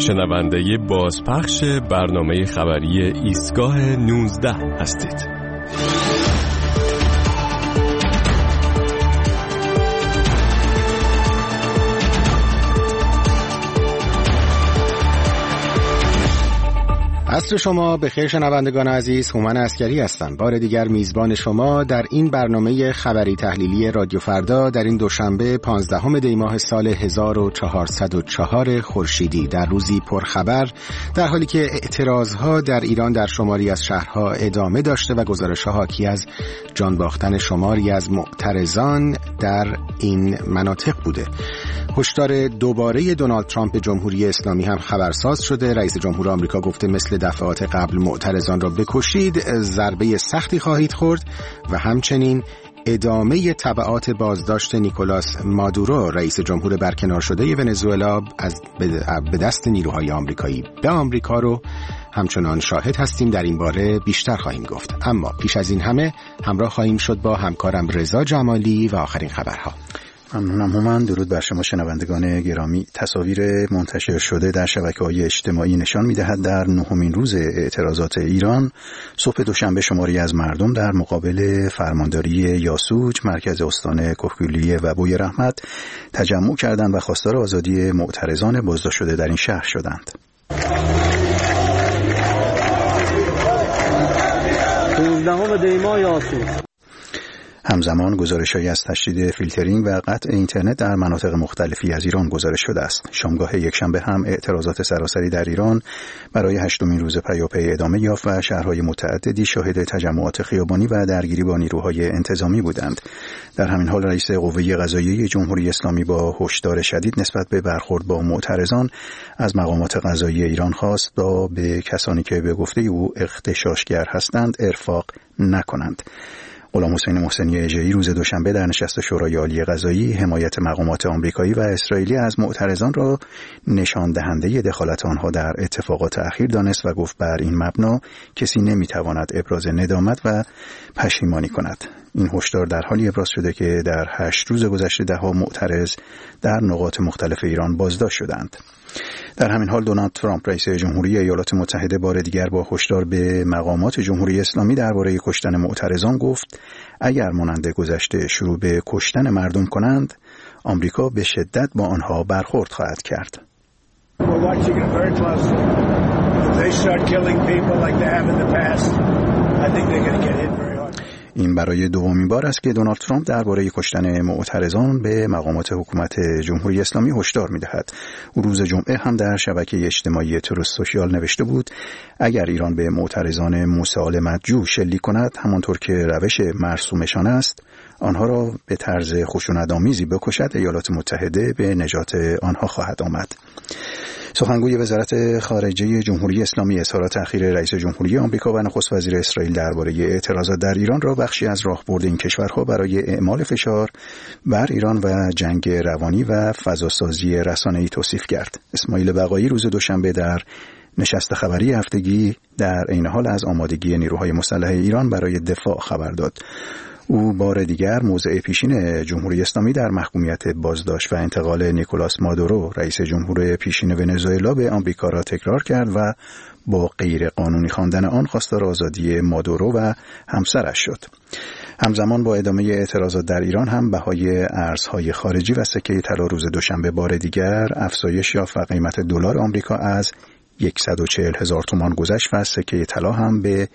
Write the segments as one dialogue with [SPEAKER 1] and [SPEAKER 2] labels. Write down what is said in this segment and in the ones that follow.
[SPEAKER 1] شنونده بازپخش برنامه خبری ایستگاه 19 هستید.
[SPEAKER 2] عصر شما بخیر شنوندگان عزیز، هومن عسکری هستم. بار دیگر میزبان شما در این برنامه خبری تحلیلی رادیو فردا در این دوشنبه 15 دی ماه سال 1404 خورشیدی، در روزی پرخبر، در حالی که اعتراضها در ایران در شماری از شهرها ادامه داشته و گزارش‌ها حاکی از جان باختن شماری از معترضان در این مناطق بوده. هشدار دوباره دونالد ترامپ جمهوری اسلامی هم خبرساز شده. رئیس جمهور آمریکا گفته مثل دفعات قبل معترضان را بکشید، ضربه سختی خواهید خورد و همچنین ادامه تبعات بازداشت نیکولاس مادورو، رئیس جمهور برکنار شده ونزوئلا، به دست نیروهای آمریکایی به آمریکا رو همچنان شاهد هستیم. در این باره بیشتر خواهیم گفت، اما پیش از این همه همراه خواهیم شد با همکارم رضا جمالی و آخرین خبرها.
[SPEAKER 3] ممنونم هومن. درود بر شما شنوندگان گرامی. تصاویر منتشر شده در شبکه‌های اجتماعی نشان می‌دهد در 9مین روز اعتراضات ایران صبح دوشنبه شماری از مردم در مقابل فرمانداری یاسوج، مرکز استان کهگیلویه و بوی رحمت تجمع کردند و خواستار آزادی معترضان بازداشت شده در این شهر شدند.
[SPEAKER 4] 15 دی ماه یاسوج.
[SPEAKER 3] همزمان گزارش‌هایی از تشدید فیلترینگ و قطع اینترنت در مناطق مختلفی از ایران گزارش شده است. شامگاه یکشنبه هم اعتراضات سراسری در ایران برای 8مین روز پیاپی ادامه یافت و شهرهای متعددی شاهد تجمعات خیابانی و درگیری با نیروهای انتظامی بودند. در همین حال رئیس قوه قضاییه جمهوری اسلامی با هشدار شدید نسبت به برخورد با معترضان از مقامات قضایی ایران خواست تا به کسانی که به گفته او اغتشاشگر هستند ارفاق نکنند. غلام حسین محسنی اژه‌ای روز دوشنبه در نشست شورای عالی قضایی حمایت مقامات آمریکایی و اسرائیلی از معترضان را نشان دهنده دخالت آنها در اتفاقات اخیر دانست و گفت بر این مبنا کسی نمیتواند ابراز ندامت و پشیمانی کند. این هشدار در حالی ابراز شده که در 8 روز گذشته ده‌ها معترض در نقاط مختلف ایران بازداشت شدند. در همین حال دونالد ترامپ رئیس جمهوری ایالات متحده بار دیگر با هشدار به مقامات جمهوری اسلامی درباره کشتن معترضان گفت اگر مانند گذشته شروع به کشتن مردم کنند، آمریکا به شدت با آنها برخورد خواهد کرد. این برای دومین بار است که دونالد ترامپ درباره کشتن معترضان به مقامات حکومت جمهوری اسلامی هشدار می‌دهد. او روز جمعه هم در شبکه اجتماعی تروث سوشیال نوشته بود اگر ایران به معترضان موسی مدجو شلیک کند همانطور که روش مرسومشان است، آنها را به طرز خشونت‌آمیزی بکشد، ایالات متحده به نجات آنها خواهد آمد. سخنگوی وزارت خارجه جمهوری اسلامی اظهارات اخیر رئیس جمهوری آمریکا و نخست وزیر اسرائیل درباره اعتراضات در ایران را بخشی از راهبرد این کشورها برای اعمال فشار بر ایران و جنگ روانی و فضاسازی رسانه‌ای توصیف کرد. اسماعیل بقایی روز دوشنبه در نشست خبری هفتگی در عین حال از آمادگی نیروهای مسلح ایران برای دفاع خبر داد. او بار دیگر موضع پیشین جمهوری اسلامی در محکومیت بازداشت و انتقال نیکولاس مادورو، رئیس جمهور پیشین ونزوئلا، به آمریکا را تکرار کرد و با غیر قانونی خواندن آن خواستار آزادی مادورو و همسرش شد. همزمان با ادامه اعتراضات در ایران هم بهای ارزهای خارجی و سکه طلا روز دوشنبه بار دیگر افزایش یافت و قیمت دلار آمریکا از 140,000 تومان گذشت و سکه طلا هم به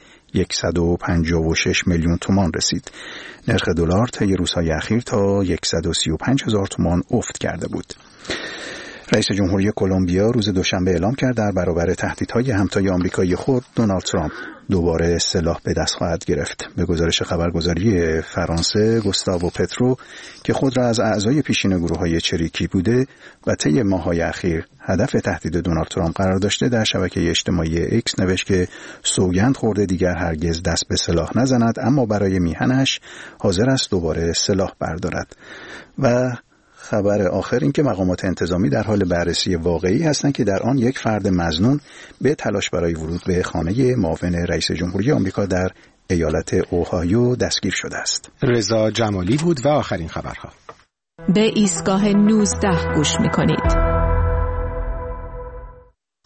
[SPEAKER 3] 156 میلیون تومان رسید. نرخ دلار طی روزهای اخیر تا 135,000 تومان افت کرده بود. رئیس جمهوری کلمبیا روز دوشنبه اعلام کرد در برابر تهدیدهای همتای آمریکایی خود دونالد ترامپ دوباره سلاح به دست خواهد گرفت. به گزارش خبرگزاری فرانسه، گوستاوو پترو که خود را از اعضای پیشین گروه‌های چریکی بوده و طی ماه‌های اخیر هدف تهدید دونالد ترامپ قرار داشته، در شبکه اجتماعی ایکس نوشت که سوگند خورده دیگر هرگز دست به سلاح نزند، اما برای میهنش حاضر است دوباره سلاح بردارد. و خبر آخر این که مقامات انتظامی در حال بررسی واقعی هستند که در آن یک فرد مظنون به تلاش برای ورود به خانه معاون رئیس جمهوری آمریکا در ایالت اوهایو دستگیر شده است.
[SPEAKER 2] رضا جمالی بود و آخرین خبرها.
[SPEAKER 5] به ایستگاه 19 گوش می‌کنید.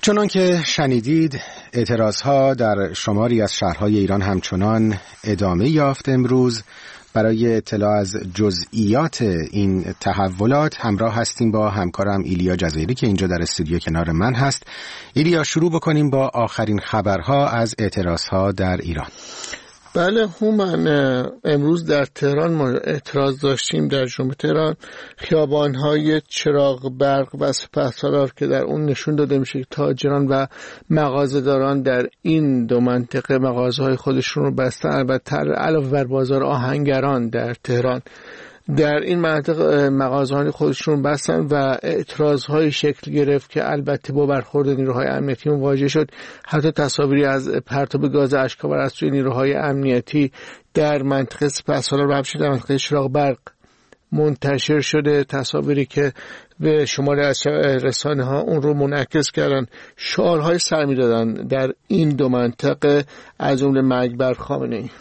[SPEAKER 2] چنان که شنیدید اعتراضها در شماری از شهرهای ایران همچنان ادامه یافت. امروز برای اطلاع از جزئیات این تحولات همراه هستیم با همکارم ایلیا جزیری که اینجا در استودیو کنار من هست. ایلیا، شروع بکنیم با آخرین خبرها از اعتراضها در ایران.
[SPEAKER 5] بله هومن، امروز در تهران ما اعتراض داشتیم. در جمهوری تهران خیابان‌های چراغ برق و سپهسالار که در اون نشون داده میشه که تاجران و مغازه‌داران در این دو منطقه مغازه‌های خودشون رو بستن. البته علاوه بر بازار آهنگران در تهران در این منطقه مغازه‌های خودشون بستن و اعتراض‌های شکل گرفت که البته با برخورد نیروهای امنیتی مواجه شد. حتی تصاویری از پرتاب گاز اشک‌آور از سوی نیروهای امنیتی در منطقه سپهسالار و همچنین در منطقه چراغ برق منتشر شده، تصاویری که به شماری از رسانه‌ها اون رو منعکس کردن. شعارهای سر می‌دادن در این دو منطقه، از جمله مرگ بر خامنه‌ای.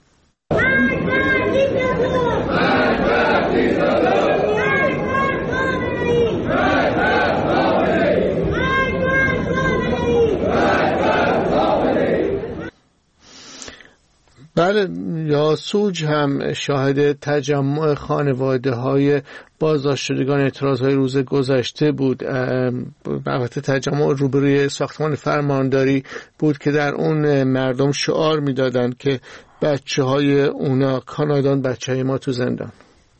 [SPEAKER 5] بله، یاسوج هم شاهد تجمع خانواده‌های بازداشت شدگان اعتراض‌های روز گذشته بود. البته تجمع روبروی ساختمان فرمانداری بود که در اون مردم شعار می‌دادند که بچه‌های اونا کانادان، بچه‌های ما تو زندان.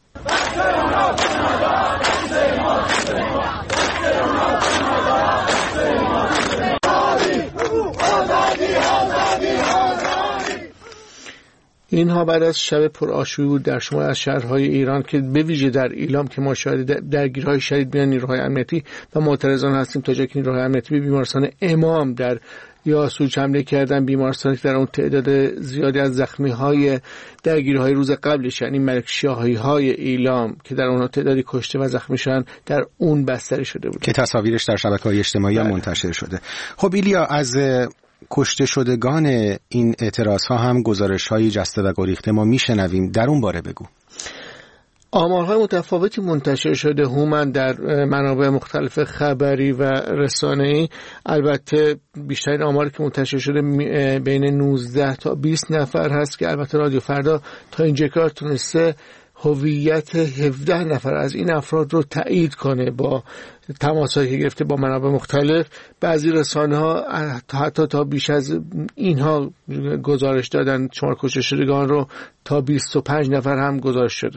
[SPEAKER 5] اینها بعد از شب پرآشوبی بود در شمال از شهرهای ایران که به ویژه در ایلام که ما شاهد درگیری‌های شدید میان نیروهای امنیتی و معترضان هستیم، تا جایی که نیروهای امنیتی به بیمارستان امام در یاسوج حمله کردن. بیمارستانی که در اون تعداد زیادی از زخمی‌های درگیری‌های روز قبلش، یعنی ملکشاهی‌های ایلام که در اونها تعدادی کشته و زخمی شدن، در اون بستری شده بود
[SPEAKER 2] که تصاویرش در شبکه‌های اجتماعی منتشر شده. خب ایلیا، از کشته شدگان این اعتراض‌ها هم گزارش‌های جسته و گریخته ما میشنویم، در اون باره بگو.
[SPEAKER 5] آمارهای متفاوتی منتشر شده هومن در منابع مختلف خبری و رسانه‌ای. البته بیشترین آماری که منتشر شده بین 19 تا 20 نفر هست که البته رادیو فردا تا اینجا کار تونسته هویت 17 نفر از این افراد رو تایید کنه با تماسایی که گرفته با منابع مختلف. بعضی رسانه‌ها حتی تا بیش از اینها گزارش دادن، شمار کشته شدگان رو تا 25 نفر هم گزارش شده.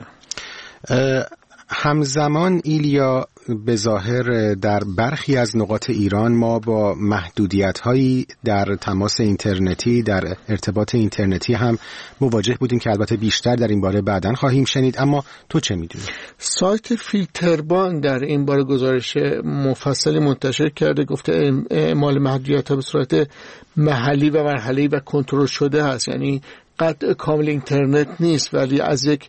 [SPEAKER 2] همزمان ایلیا، به ظاهر در برخی از نقاط ایران ما با محدودیت‌هایی در تماس اینترنتی، در ارتباط اینترنتی هم مواجه بودیم که البته بیشتر در این باره بعداً خواهیم شنید. اما تو چه می‌دونی؟
[SPEAKER 5] سایت فیلتربان در این باره گزارش مفصلی منتشر کرده، گفته اعمال محدودیت‌ها به صورت محلی و مرحله‌ای و کنترل شده هست. یعنی قطع کامل اینترنت نیست، ولی از یک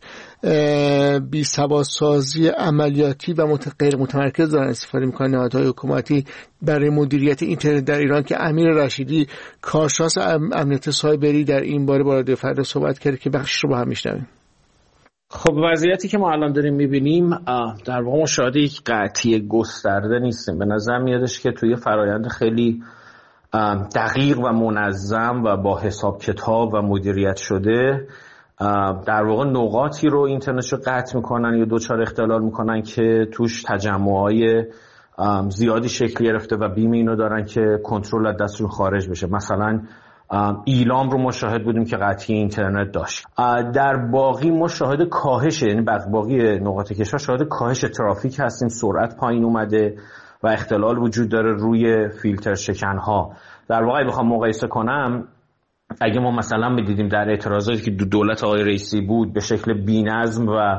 [SPEAKER 5] بی‌سوادسازی عملیاتی و غیر متمرکز دارن استفاده می‌کنن نهادهای حکومتی برای مدیریت اینترنت در ایران، که امیر رشیدی کارشناس امنیت سایبری در این باره با رادیو فردا صحبت کرده که بخشش رو با هم میشنویم.
[SPEAKER 6] خب وضعیتی که ما الان داریم می‌بینیم در واقع ما شاهد یک قطعی گسترده نیستیم. به نظر میادش که توی فرایند خیلی دقیق و منظم و با حساب کتاب و مدیریت شده در واقع نقاطی رو اینترنت رو قطع میکنن یا دوچار اختلال میکنن که توش تجمعهای زیادی شکل گرفته و بیم اینو دارن که کنترل از دستشون خارج بشه. مثلا ایلام رو ما شاهد بودیم که قطعی اینترنت داشت. در باقی ما شاهد کاهش، یعنی باقی نقاط کشور شاهد کاهش ترافیک هستیم، سرعت پایین اومده و اختلال وجود داره روی فیلتر شکن‌ها. در واقع بخوام مقایسه کنم، اگه ما مثلا می‌دیدیم در اعتراضاتی که دولت آقای رئیسی بود به شکل بی‌نظم و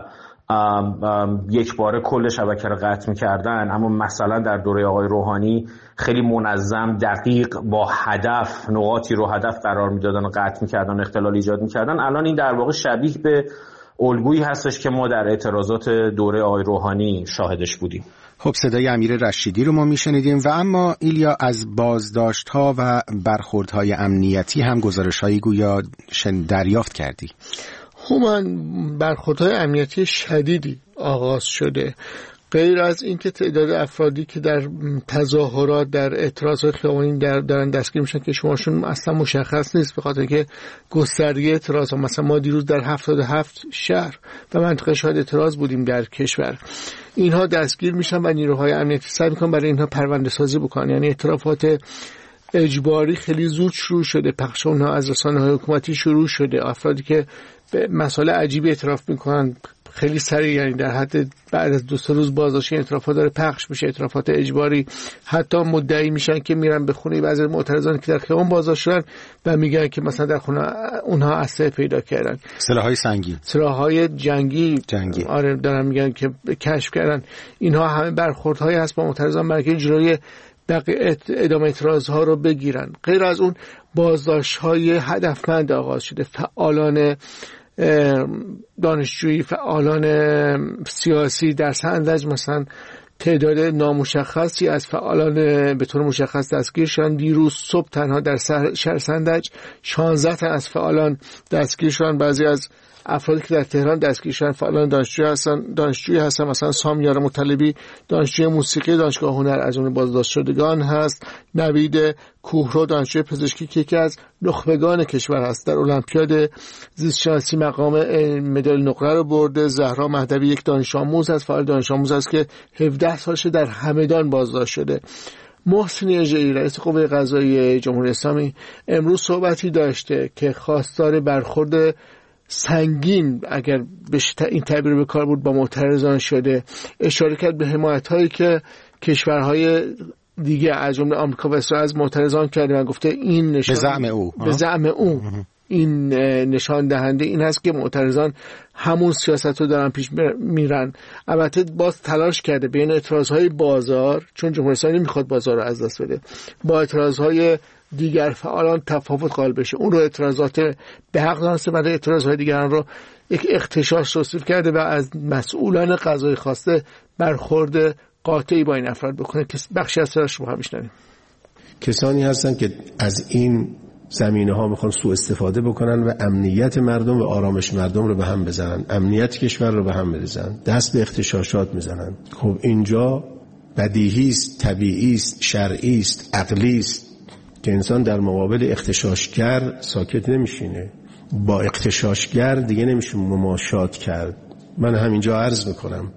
[SPEAKER 6] یک باره کل شبکه رو قطع می‌کردن، اما مثلا در دوره آقای روحانی خیلی منظم، دقیق، با هدف نقاطی رو هدف قرار می‌دادن و قطع می‌کردن، اختلال ایجاد می‌کردن. الان این در واقع شبیه به الگویی هستش که ما در اعتراضات دوره آقای روحانی شاهدش بودیم.
[SPEAKER 2] خب صدای امیر رشیدی رو ما میشنیدیم. و اما ایلیا، از بازداشت‌ها و برخوردهای امنیتی هم گزارش‌هایی گویا دریافت کردی.
[SPEAKER 5] هومن، برخوردهای امنیتی شدیدی آغاز شده. غیر از اینکه تعداد افرادی که در تظاهرات در اعتراضات خیابانی دارن دستگیر میشن که شماشون اصلا مشخص نیست، به خاطر که گسترگی اعتراض ها، مثلا ما دیروز در 77 شهر و منطقه شاهد اعتراض بودیم در کشور، اینها دستگیر میشن و نیروهای امنیتی سعی میکنن برای اینها پرونده سازی بکنن. یعنی اعترافات اجباری خیلی زود شروع شده، پخش اونها از رسانه‌های حکومتی شروع شده. افرادی که به مسائل عجیبی اعتراف میکنن خیلی سریع، یعنی در حد بعد از 2-3 روز بازداشت اعترافات داره پخش میشه، اعترافات اجباری. حتی مدعی میشن که میرن به خونه بعضی از معترضانی که در خیابان بازداشت شدن و میگن که مثلا در خونه اونها اسلحه پیدا کردن،
[SPEAKER 2] سلاح‌های سنگین،
[SPEAKER 5] سلاح‌های جنگی. آره دارن میگن که کشف کردن. اینها همه برخوردهایی هست با معترضان برای اینکه جلوی ادامه اعتراضها رو بگیرن. غیر از اون بازداشت‌های هدفمند آغاز شده. فعالان دانشجویی، فعالان سیاسی در سندج مثلا تعداد نامشخصی از فعالان به طور مشخص دستگیر شدن. دیروز صبح تنها در شهر سندج 16 تن از فعالان دستگیر شدن. بعضی از افرادی که در تهران دستگیر شدن فعالان دانشجویی هستن، مثلا سامیار مطلبی دانشجوی موسیقی دانشگاه هنر از اون بازداشت شدگان هست. نوید کوهرو دانشجوی پزشکی که یکی از نخبگان کشور هست، در المپیاد زیست شناسی مقام مدال نقره رو برده. زهرا مهدوی یک دانش آموز هست، فعال دانش آموز است که 17 سالشه در همدان بازداشت شده. محسن اژه‌ای رئیس قوه قضاییه جمهوری اسلامی امروز صحبتی داشته که خواستار برخورد سنگین، اگر این تعبیر به کار بود، با معترضان شده. اشاره کرد به حمایت‌هایی که کشورهای دیگه از جمله آمریکا و اسرائیل از معترضان کرده و گفته این نشان به زعم او این نشان دهنده این هست که معترضان همون سیاست رو دارن پیش میرن. البته باز تلاش کرده بین اعتراضهای بازار، چون جمهوری اسلامی نمیخواد بازار رو از دست بده، با اعتراضهای دیگر فعالان تفاوت قائل بشه. اون رو اعتراضات به حق دانسته، برای اعتراضهای دیگران رو یک اغتشاش توصیف کرده و از مسئولان قضایی خواسته برخورد قاطعی با این افراد بکنه که بخشی از سرش رو هم میشنویم.
[SPEAKER 7] کسانی هستن که از این زمینه ها میخوان سوء استفاده بکنن و امنیت مردم و آرامش مردم رو به هم بزنن، امنیت کشور رو به هم بزنن، دست به اغتشاشات میزنن. خب اینجا بدیهی است، طبیعی است، شرعی است، عقلی است که انسان در مقابل اغتشاشگر ساکت نمیشینه. با اغتشاشگر دیگه نمیشه مماشات کرد. من همینجا عرض میکنم.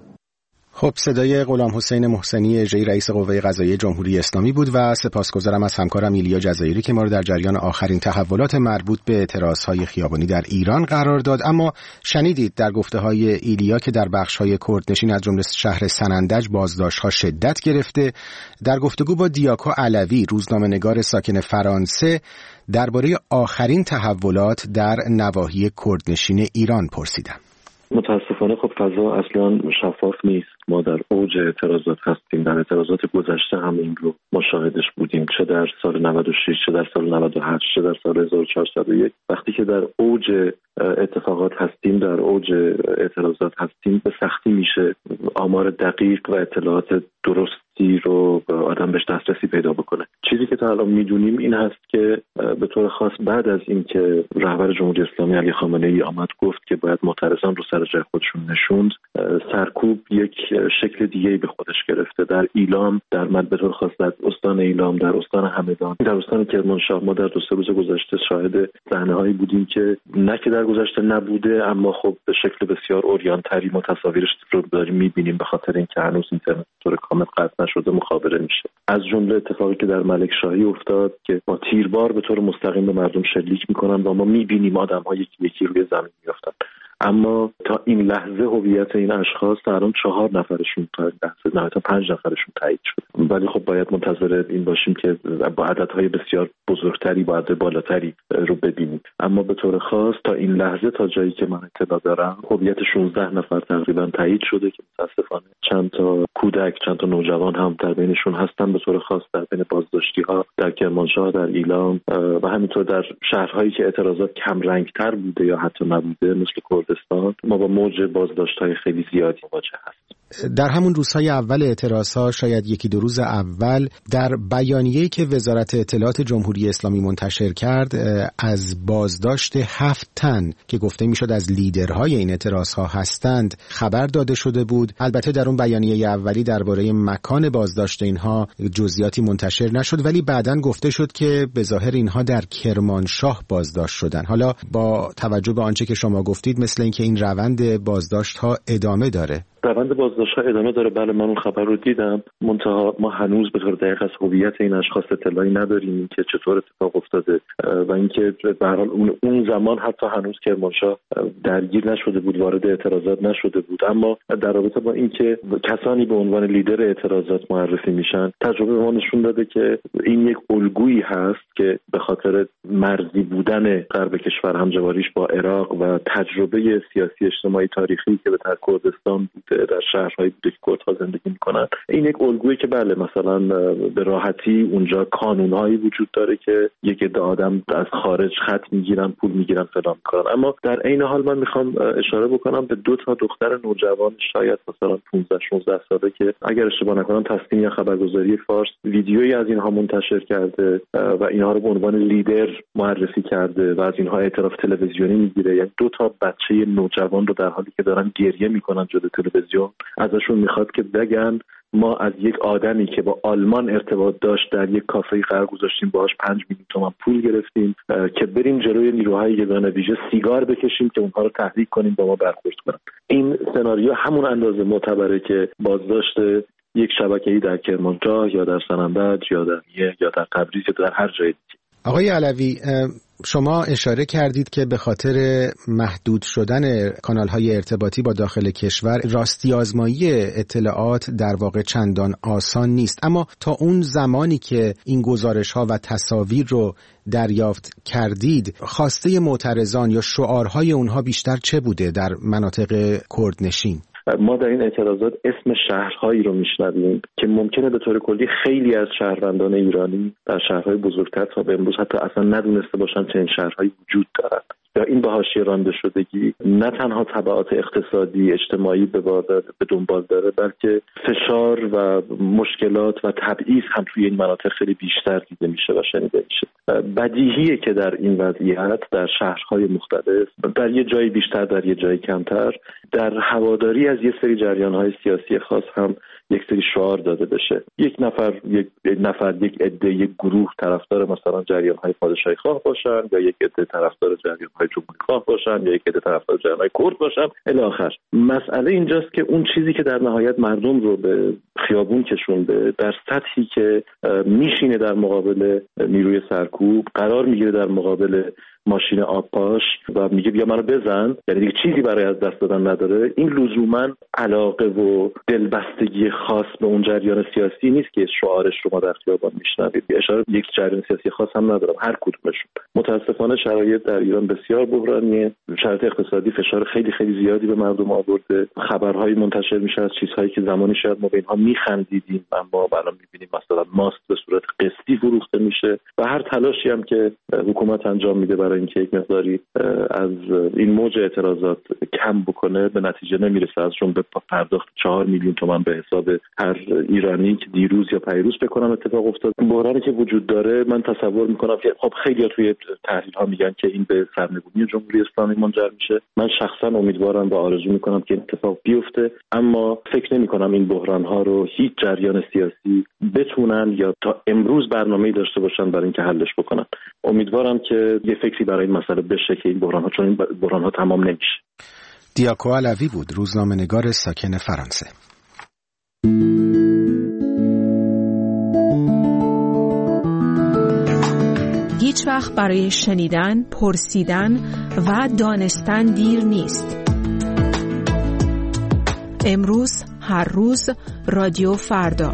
[SPEAKER 2] خب صدای غلام حسین محسنی اژه‌ای رئیس قوه قضاییه جمهوری اسلامی بود و سپاسگزارم از همکارم ایلیا جزایری که ما رو در جریان آخرین تحولات مربوط به اعتراضهای خیابانی در ایران قرار داد. اما شنیدید در گفته‌های ایلیا که در بخش‌های کردنشین از جمله شهر سنندج بازداشت‌ها شدت گرفته. در گفتگو با دیاکو علوی روزنامه‌نگار ساکن فرانسه درباره آخرین تحولات در نواحی کردنشین ایران پرسیدم.
[SPEAKER 8] متاسفانه خب فضا اصلا شفاف نیست. ما در اوج اعتراضات هستیم. در اعتراضات گذشته هم این رو مشاهدش بودیم، چه در سال 96، چه در سال 98، چه در سال 1401. وقتی که در اوج اتفاقات هستیم، در اوج اعتراضات هستیم، به سختی میشه آمار دقیق و اطلاعات درستی رو آدم بهش دسترسی پیدا بکنه. چیزی که تا الان میدونیم این هست که به طور خاص بعد از اینکه رهبر جمهوری اسلامی علی خامنه‌ای آمد گفت که باید معترضان رو سر جای خودشون نشوند، سرکوب یک شکل دیگه‌ای به خودش گرفته. در ایلام، در به طور خاص در استان ایلام، در استان همدان، در استان کرمانشاه ما در 2-3 روز گذشته شاهد صحنه‌هایی بودیم که نه که در گذشته نبوده، اما خب به شکل بسیار عریان‌تری ما تصاویرش رو داریم می‌بینیم، به خاطر اینکه هنوز اینترنت طور کامل قطع نشده مخابره میشه. از جمله اتفاقی که در ملک شاهی افتاد که با تیربار به طور مستقیم به مردم شلیک می‌کنن و ما می‌بینیم آدم‌ها یکی روی زمین می‌افتن. اما تا این لحظه هویت این اشخاص الان 4 نفرشون تا این لحظه نهایتا 5 نفرشون تایید شد. ولی خب باید منتظر این باشیم که با عددهای بسیار بزرگتری، با عدد بالاتری رو ببینیم. اما به طور خاص تا این لحظه، تا جایی که من اطلاع دارم، هویت 16 نفر تقریبا تایید شده که متاسفانه چند تا کودک، چند تا نوجوان هم در بینشون هستن. به طور خاص در بین بازداشتی‌ها در کرمانشاه، در ایلام و همینطور در شهرهایی که اعتراضات کم رنگ‌تر بوده یا حتی نبوده مثل کردستان، ما با موج بازداشت‌های خیلی زیادی مواجه هستیم.
[SPEAKER 2] در همون روزهای اول اعتراضها، شاید یکی دو روز اول، در بیانیه‌ای که وزارت اطلاعات جمهوری اسلامی منتشر کرد از بازداشت 7 تن که گفته میشد از لیدرهای این اعتراضها هستند خبر داده شده بود. البته در اون بیانیه اولی درباره مکان بازداشت اینها جزئیاتی منتشر نشد، ولی بعداً گفته شد که به ظاهر اینها در کرمانشاه بازداشت شدن. حالا با توجه به آنچه که شما گفتید مثل اینکه این روند بازداشت‌ها ادامه داره.
[SPEAKER 8] روند بازداشت‌ها ادامه داره. بله، من اون خبر رو دیدم، منتها ما هنوز به طور دقیق از هویت این اشخاص اطلاعی نداریم که چطور اتفاق افتاده و اینکه به هر حال اون زمان حتی هنوز کرمانشاه درگیر نشده بود، وارد اعتراضات نشده بود. اما در رابطه با اینکه کسانی به عنوان لیدر اعتراضات معرفی میشن، تجربه ما نشون داده که این یک الگویی هست که به خاطر مرزی بودن غرب کشور، همجواریش با عراق و تجربه سیاسی اجتماعی تاریخی که به کردستان بوده، در شهرهایی بوده که کردها زندگی میکنن، این یک الگویی که بله مثلا به راحتی اونجا کانونهایی وجود داره که یک عده آدم از خارج خط میگیرن، پول میگیرن، فلان میکنن. اما در عین حال من میخوام اشاره بکنم به 2 دختر نوجوان شاید مثلا 15-16 ساله که اگر اشتباه نکنم تسنیم یا خبرگزاری فارس ویدیویی از اینها منتشر کرده و اینها رو به عنوان لیدر معرفی کرده و از اینها اعتراف تلویزیونی میگیره. یعنی 2 بچه نوجوان رو در حالی که دارن گریه میکنن جلوی تلویزیون ازشون میخواد که بگن ما از یک آدمی که با آلمان ارتباط داشت در یک کافه قرار گذاشتیم، باهاش 5 میلیون تومان پول گرفتیم که بریم جلوی نیروهای یگان ویژه سیگار بکشیم که اونها رو تحریک کنیم با ما برخورد کنن. این سناریو همون اندازه معتبره که بازداشت یک شبکه‌ای در کرمانشاه یا در سنندج یا در یا در تبریز یا در هر جای دیگه.
[SPEAKER 2] آقای علوی، شما اشاره کردید که به خاطر محدود شدن کانال‌های ارتباطی با داخل کشور راستی آزمایی اطلاعات در واقع چندان آسان نیست، اما تا اون زمانی که این گزارش‌ها و تصاویر رو دریافت کردید، خواسته معترضان یا شعارهای اونها بیشتر چه بوده در مناطق کردنشین؟
[SPEAKER 8] ما در این اعتراضات اسم شهرهایی رو میشنویم که ممکنه به طور کلی خیلی از شهروندان ایرانی در شهرهای بزرگتر تا به امروز حتی اصلا ندونسته باشن چه این شهرهایی وجود دارند. یا این به حاشیه رانده شدگی نه تنها تبعات اقتصادی اجتماعی به دنبال داره، بلکه فشار و مشکلات و تبعیض هم توی این مناطق خیلی بیشتر دیده میشه و شنیده میشه. بدیهیه که در این وضعیت در شهرهای مختلف، در یه جایی بیشتر در یه جایی کمتر، در هواداری از یه سری جریان‌های سیاسی خاص هم یک سری شعار داده بشه. یک عده، یک گروه طرفدار مثلا جریان‌های پادشاهی خواه باشن، یا یک عده طرفدار جریان‌های جمهوری خواه باشن، یا یک عده طرفدار جریان‌های کرد باشن الی آخر. مسئله اینجاست که اون چیزی که در نهایت مردم رو به خیابون کشونده، در سطحی که میشینه در مقابل نیروی سرکوب، قرار میگیره در مقابل ماشین آبپاش و میگه بیا منو بزن، یعنی دیگه چیزی برای از دست دادن نداره، این لزوما علاقه و دلبستگی خاص به اون جریان سیاسی نیست که شعارش رو ما در خیابان میشنویم. اشاره یک جریان سیاسی خاص هم ندارم، هر کدومشون. متاسفانه شرایط در ایران بسیار بحرانیه، شرایط اقتصادی فشار خیلی خیلی زیادی به مردم آورده، خبرهایی منتشر میشه از چیزهایی که زمانی شاید ما به اینها میخندیدیم اما الان میبینیم مثلا ماست به صورت قسطی فروخته میشه و هر تلاشی هم که حکومت انجام میده برای اینکه یک مقداری از این موج اعتراضات کم بکنه به نتیجه نمیرسه، از جمله پرداخت 4 میلیون تومان به حساب هر ایرانی که دیروز یا پیروز بکنم اتفاق افتاد. بحرانی که وجود داره من تصور میکنم که خب خیلی‌ها توی تحلیل ها میگن که این به سرنگونی جمهوری اسلامی منجر میشه. من شخصا امیدوارم و آرزو میکنم که این اتفاق بیفته، اما فکر نمیکنم این بحران ها رو هیچ جریان سیاسی بتونن یا تا امروز برنامه‌ای داشته باشن برای اینکه حلش بکنن. امیدوارم که یه فکری برای این مسئله بشه که این بحران ها، چون این بحران ها تمام نمیشه.
[SPEAKER 2] دیاکو علوی بود، روزنامه‌نگار ساکن فرانسه.
[SPEAKER 9] هیچ وقت برای شنیدن، پرسیدن و دانستن دیر نیست. امروز، هر روز، رادیو فردا.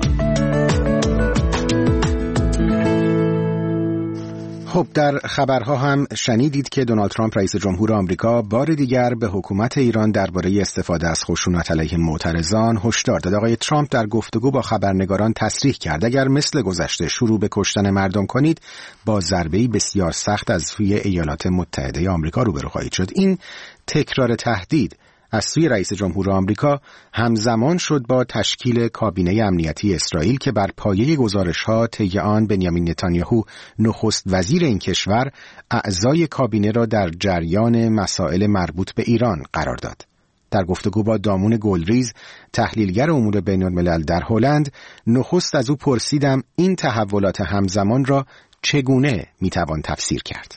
[SPEAKER 2] خب در خبرها هم شنیدید که دونالد ترامپ رئیس جمهور آمریکا بار دیگر به حکومت ایران درباره استفاده از خشونت علیه معترضان هشدار داد. آقای ترامپ در گفتگو با خبرنگاران تصریح کرد اگر مثل گذشته شروع به کشتن مردم کنید با ضربه‌ای بسیار سخت از سوی ایالات متحده آمریکا روبرو خواهید شد. این تکرار تهدید از سوی رئیس جمهور آمریکا همزمان شد با تشکیل کابینه امنیتی اسرائیل که بر پایه گزارش‌ها طی آن بنیامین نتانیاهو نخست وزیر این کشور اعضای کابینه را در جریان مسائل مربوط به ایران قرار داد. در گفتگو با دامون گلریز، تحلیلگر امور بین‌الملل در هلند، نخست از او پرسیدم این تحولات همزمان را چگونه میتوان تفسیر کرد؟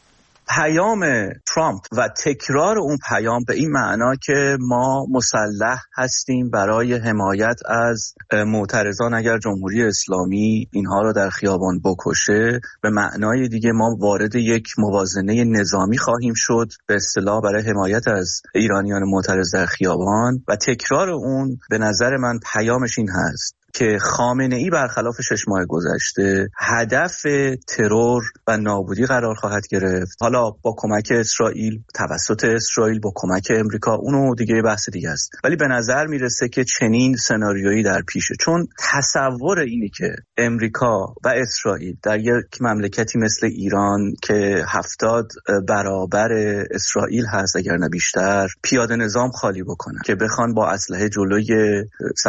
[SPEAKER 10] پیام ترامپ و تکرار اون پیام به این معنا که ما مسلح هستیم برای حمایت از معترضان اگر جمهوری اسلامی اینها رو در خیابان بکشه، به معنای دیگه ما وارد یک موازنه نظامی خواهیم شد به اصطلاح برای حمایت از ایرانیان معترض در خیابان. و تکرار اون به نظر من پیامش این هست که خامنه‌ای برخلاف 6 ماه گذشته هدف ترور و نابودی قرار خواهد گرفت، حالا با کمک اسرائیل، توسط اسرائیل، با کمک امریکا، اونو دیگه بحث دیگه است. ولی به نظر میرسه که چنین سناریویی در پیشه، چون تصور اینی که امریکا و اسرائیل در یک مملکتی مثل ایران که 70 برابر اسرائیل هست اگر نه بیشتر، پیاده نظام خالی بکنن که بخوان با اسلحه جلوی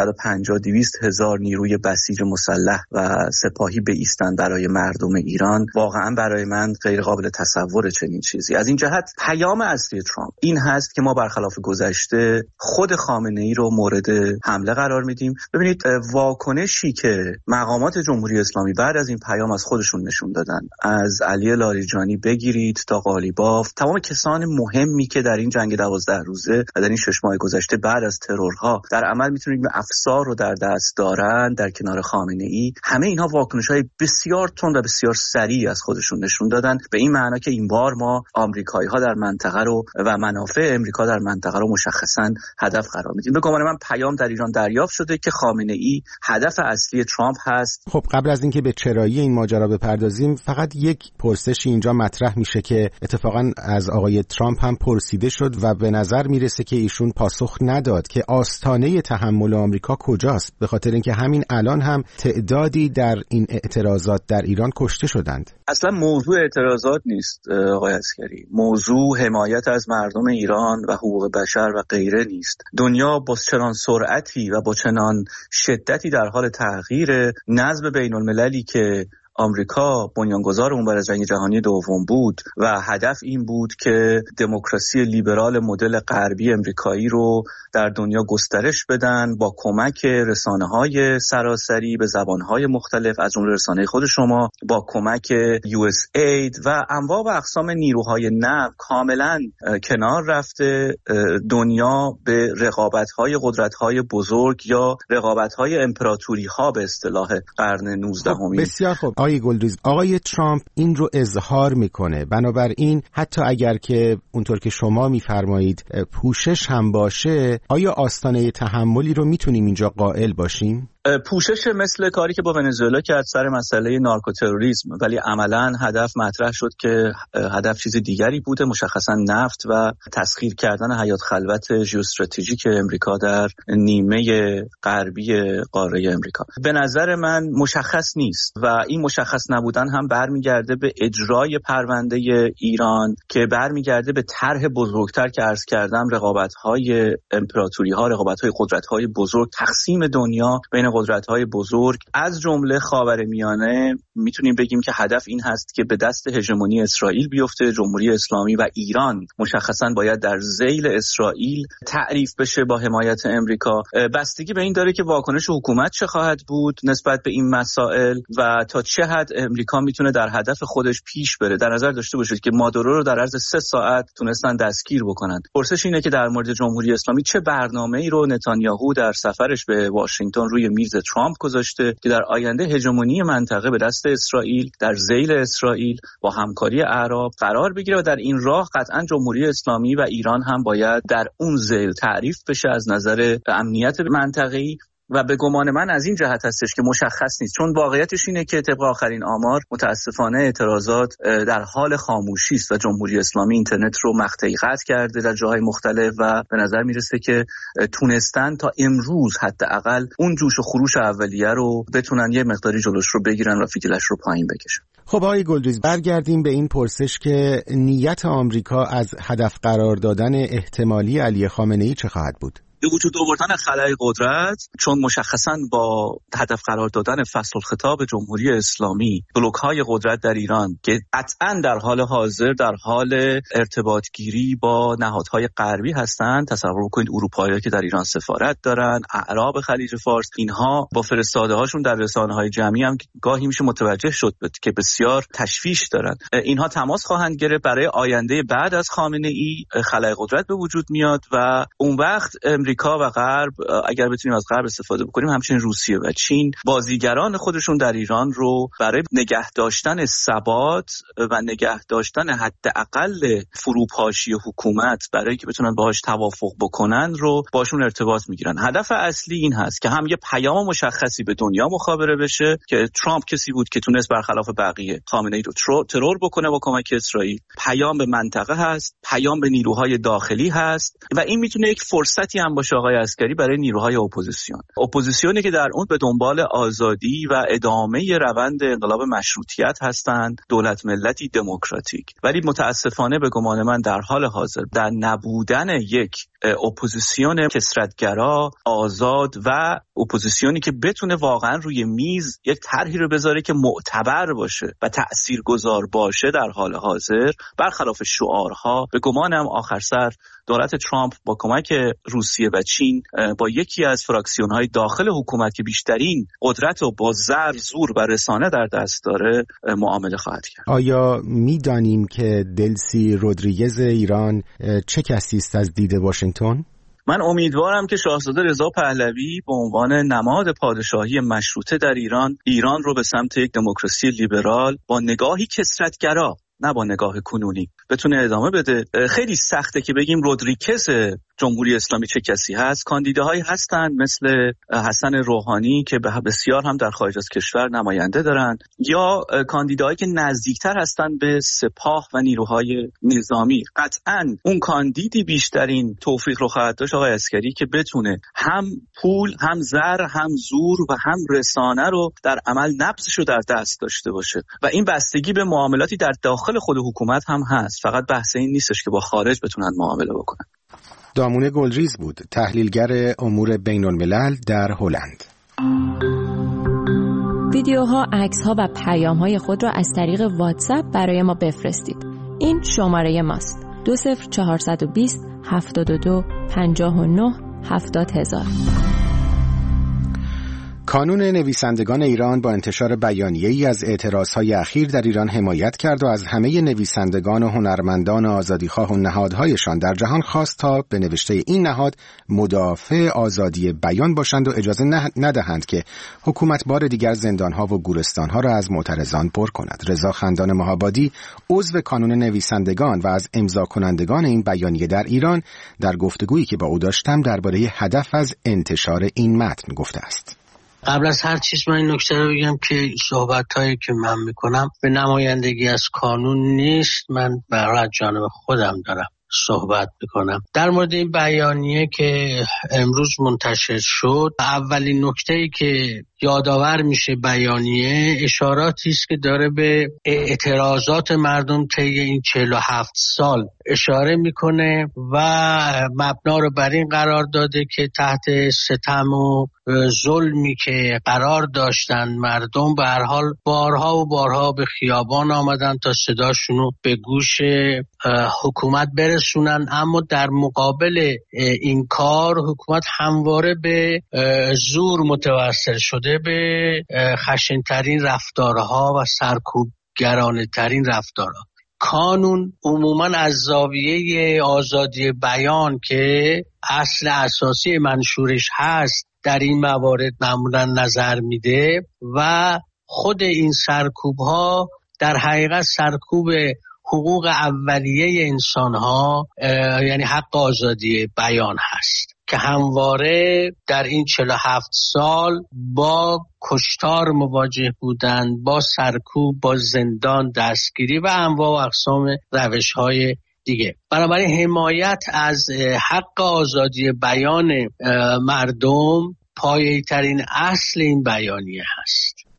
[SPEAKER 10] 150-200 هزار نیروی بسیج مسلح و سپاهی بایستن برای مردم ایران، واقعا برای من غیر قابل تصور چنین چیزی. از این جهت پیام اصلی ترامپ این هست که ما برخلاف گذشته خود خامنه‌ای رو مورد حمله قرار میدیم. ببینید واکنشی که مقامات جمهوری اسلامی بعد از این پیام از خودشون نشون دادن، از علی لاریجانی بگیرید تا قالیباف، تمام کسان مهمی که در این جنگ 12 روزه و در این 6 ماه گذشته بعد از ترورها در عمل میتونید افسار رو در دست دارن در کنار خامنه‌ای، همه اینها واکنش‌های بسیار تند و بسیار سریع از خودشون نشون دادن، به این معنا که این بار ما آمریکایی‌ها در منطقه رو و منافع امریکا در منطقه رو مشخصاً هدف قرار میدیم. به گمان من پیام در ایران دریافت شده که خامنه‌ای هدف اصلی ترامپ هست.
[SPEAKER 2] خب قبل از اینکه به چرایی این ماجرا بپردازیم، فقط یک پرسشی اینجا مطرح میشه که اتفاقاً از آقای ترامپ هم پرسیده شد و به نظر میرسه که ایشون پاسخ نداد که آستانه تحمل آمریکا کجاست، به خاطر اینکه همین الان هم تعدادی در این اعتراضات در ایران کشته شدند.
[SPEAKER 10] اصلا موضوع اعتراضات نیست آقای عسکری، موضوع حمایت از مردم ایران و حقوق بشر و غیره نیست. دنیا با چنان سرعتی و با چنان شدتی در حال تغییر، نظم بین المللی که آمریکا بنیانگذار اون برای جنگ جهانی دوم بود و هدف این بود که دموکراسی لیبرال مدل غربی امریکایی رو در دنیا گسترش بدن با کمک رسانه‌های سراسری به زبان‌های مختلف از جمله رسانه خود شما، با کمک USAID و انواع و اقسام نیروهای نو کاملا کنار رفته دنیا به رقابت‌های قدرت‌های بزرگ یا رقابت‌های امپراتوری‌ها به اصطلاح قرن 19.
[SPEAKER 2] بسیار خوب آقای گلریز، آقای ترامپ این رو اظهار میکنه، بنابراین حتی اگر که اونطور که شما میفرمایید پوشش هم باشه، آیا آستانه تحملی رو میتونیم اینجا قائل باشیم؟
[SPEAKER 10] پوشش مثل کاری که با ونزوئلا کرد سر مسئله نارکوتروریسم، ولی عملاً هدف مطرح شد که هدف چیز دیگری بوده، مشخصاً نفت و تسخیر کردن حیات خلوت ژئواستراتژیک امریکا در نیمه غربی قاره امریکا. به نظر من مشخص نیست و این مشخص نبودن هم برمیگرده به اجرای پرونده ایران که برمیگرده به طرح بزرگتر که عرض کردم، رقابت‌های امپراتوری‌ها، رقابت‌های قدرت‌های بزرگ، تقسیم دنیا بین قدرت‌های بزرگ از جمله خاورمیانه. میتونیم بگیم که هدف این هست که به دست هژمونی اسرائیل بیفته. جمهوری اسلامی و ایران مشخصاً باید در ذیل اسرائیل تعریف بشه با حمایت امریکا. بستگی به این داره که واکنش حکومت چه خواهد بود نسبت به این مسائل و تا چه حد امریکا میتونه در هدف خودش پیش بره. در نظر داشته باشید که مادورو رو در عرض 3 ساعت تونستن دستگیر بکنن. پرسش اینه که در مورد جمهوری اسلامی چه برنامه‌ای رو نتانیاهو در سفرش به واشنگتن روی میز ترامپ گذاشته که در آینده هژمونی منطقه به دست اسرائیل در ذیل اسرائیل با همکاری اعراب قرار بگیره و در این راه قطعا جمهوری اسلامی و ایران هم باید در اون ذیل تعریف بشه از نظر امنیت منطقه‌ای. و به گمان من از این جهت هستش که مشخص نیست، چون واقعیتش اینه که طبق آخرین آمار متاسفانه اعتراضات در حال خاموشی است و جمهوری اسلامی اینترنت رو مقطعی قطع کرده در جاهای مختلف و به نظر میرسه که تونستن تا امروز حداقل اون جوش و خروش اولیه رو بتونن یه مقداری جلوش رو بگیرن و فیتیلش رو پایین بکشن.
[SPEAKER 2] خب آقای گلریز، برگردیم به این پرسش که نیت آمریکا از هدف قرار دادن احتمالی علی خامنه‌ای چه خواهد بود؟
[SPEAKER 10] به وجود آوردن خلأ قدرت، چون مشخصاً با هدف قرار دادن فصل الخطاب جمهوری اسلامی بلوک‌های قدرت در ایران که قطعاً در حال حاضر در حال ارتباط گیری با نهادهای غربی هستند. تصور کنید اروپایی‌ها که در ایران سفارت دارن، اعراب خلیج فارس، اینها با فرستاده‌هاشون در رسانه‌های جمعی هم گاهی میشه متوجه شد که بسیار تشویش دارن. اینها تماس خواهند گرفت برای آینده بعد از خامنه‌ای. خلأ قدرت به وجود میاد و اون وقت امریکا و غرب، اگر بتونیم از غرب استفاده بکنیم، همچنین روسیه و چین، بازیگران خودشون در ایران رو برای نگه داشتن ثبات و نگه داشتن حداقل فروپاشی حکومت برای که بتونن باهاش توافق بکنن رو باشون ارتباط میگیرن. هدف اصلی این هست که هم یه پیام مشخصی به دنیا مخابره بشه که ترامپ کسی بود که تونست برخلاف بقیه خامنه‌ای رو ترور بکنه با کمک اسرائیل. پیام به منطقه هست، پیام به نیروهای داخلی هست و این میتونه یک فرصتی هم باشه آقای عسکری برای نیروهای اپوزیسیونی که در اون به دنبال آزادی و ادامه روند انقلاب مشروطیت هستند، دولت ملتی دموکراتیک. ولی متاسفانه به گمان من در حال حاضر در نبودن یک اپوزیسیون کثرت‌گرا آزاد و اپوزیسیونی که بتونه واقعا روی میز یک طرحی رو بذاره که معتبر باشه و تأثیرگذار باشه در حال حاضر، برخلاف شعارها، به گمانم آخر سر دولت ترامپ با کمک روسیه و چین با یکی از فراکسیون‌های داخل حکومت که بیشترین قدرت رو با زور و رسانه در دست داره معامله خواهد کرد.
[SPEAKER 2] آیا می‌دانیم که دلسی رودریگز ایران چه کسی است از دید واشنگتن؟
[SPEAKER 10] من امیدوارم که شاهزاده رضا پهلوی به عنوان نماد پادشاهی مشروطه در ایران رو به سمت یک دموکراسی لیبرال با نگاهی کثرت‌گرا، نه با نگاه کنونی، بتونه ادامه بده. خیلی سخته که بگیم رودریگز جمهوری اسلامی چه کسی هست. کاندیداهایی هستند مثل حسن روحانی که بسیار هم در خارج از کشور نماینده دارند، یا کاندیداهایی که نزدیکتر هستند به سپاه و نیروهای نظامی. قطعاً اون کاندیدی بیشترین توفیق رو خواهد داشت آقای عسکری که بتونه هم پول، هم زر، هم زور و هم رسانه رو در عمل نبضش رو در دست داشته باشه و این بستگی به معاملاتی در داخل خود حکومت هم هست. فقط بحث این نیستش که با خارج بتونن معامله بکنن.
[SPEAKER 2] دامون گلریز بود، تحلیلگر امور بین الملل در هلند.
[SPEAKER 11] ویدیوها، عکس‌ها و پیام‌های خود را از طریق واتساپ برای ما بفرستید. این شماره ماست: 20420 72 59 70000.
[SPEAKER 2] کانون نویسندگان ایران با انتشار بیانیه‌ای از اعتراضهای اخیر در ایران حمایت کرد و از همه نویسندگان و هنرمندان آزادیخواه و نهادهایشان در جهان خواست تا به نوشته این نهاد مدافع آزادی بیان باشند و اجازه ندهند که حکومت بار دیگر زندانها و گورستانها را از معترضان پر کند. رضا خندان مهابادی، عضو کانون نویسندگان و از امضا کنندگان این بیانیه در ایران، در گفتگویی که با او داشتم درباره هدف از انتشار این متن گفته است.
[SPEAKER 12] قبل از هر چیز من این نکته رو بگم که صحبت‌هایی که من میکنم به نمایندگی از کانون نیست، من برای جانب خودم دارم صحبت میکنم. در مورد این بیانیه که امروز منتشر شد، اولین نکته‌ای که یادآور میشه بیانیه اشاراتی است که داره به اعتراضات مردم طی این 47 سال اشاره میکنه و مبنا رو بر این قرار داده که تحت ستم و ظلمی که قرار داشتن مردم به هر حال بارها و بارها به خیابان آمدن تا صداشونو به گوش حکومت برسونن، اما در مقابل این کار حکومت همواره به زور متوسل شده، به خشن‌ترین رفتارها و سرکوبگرانه‌ترین رفتارها. کانون عموماً از زاویه آزادی بیان که اصل اساسی منشورش هست در این موارد معمولاً نظر میده و خود این سرکوب‌ها در حقیقت سرکوب حقوق اولیه انسان‌ها، یعنی حق آزادی بیان هست که همواره در این 47 سال با کشتار مواجه بودند، با سرکوب، با زندان، دستگیری و انواع و اقسام روش‌های دیگه. بنابراین حمایت از حق آزادی بیان مردم پایه‌ترین اصل این بیانیه هست.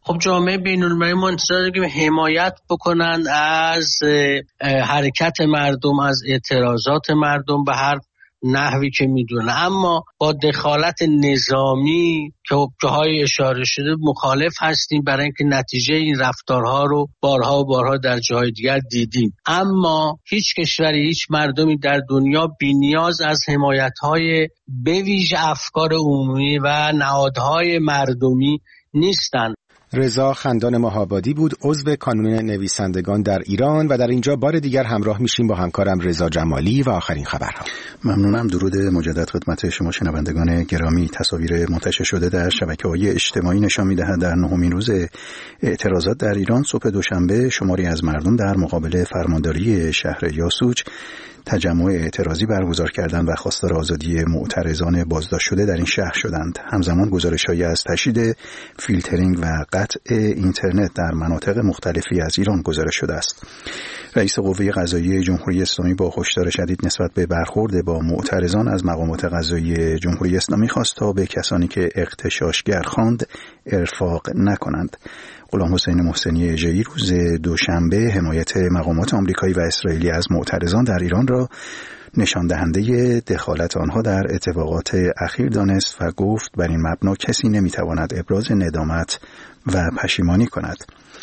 [SPEAKER 12] خب جامعه بین‌المللی منتظره که حمایت بکنن از حرکت مردم، از اعتراضات مردم به هر نحوی که میدونه، اما با دخالت نظامی که جاهای اشاره شده مخالف هستیم، برای اینکه نتیجه این رفتارها رو بارها و بارها در جاهای دیگر دیدیم. اما هیچ کشوری، هیچ مردمی در دنیا بی‌نیاز از حمایت‌های به ویژه افکار عمومی و نهادهای مردمی نیستند.
[SPEAKER 2] رضا خندان مهابادی بود، عضو کانون نویسندگان در ایران، و در اینجا بار دیگر همراه میشیم با همکارم رضا جمالی و آخرین خبرها.
[SPEAKER 3] ممنونم. درود مجدد خدمت شما شنوندگان گرامی. تصاویر منتشر شده در شبکه‌های اجتماعی نشان می‌دهد در 9مین روز اعتراضات در ایران صبح دوشنبه شماری از مردم در مقابل فرمانداری شهر یاسوج تجمع اعتراضی برگزار کردند و خواستار آزادی معترضان بازداشت شده در این شهر شدند. همزمان گزارش‌هایی از تشدید فیلترینگ و قطع اینترنت در مناطق مختلفی از ایران گزارش شده است. رئیس قوه قضاییه جمهوری اسلامی با هشدار شدید نسبت به برخورد با معترضان از مقامات قضاییه جمهوری اسلامی خواست تا به کسانی که اغتشاشگر خواند ارفاق نکنند. غلام حسین محسنی اژه‌ای روز دوشنبه حمایت مقامات آمریکایی و اسرائیلی از معترضان در ایران را نشان دهنده دخالت آنها در اتفاقات اخیر دانست و گفت بر این مبنا کسی نمیتواند ابراز ندامت و پشیمانی کند.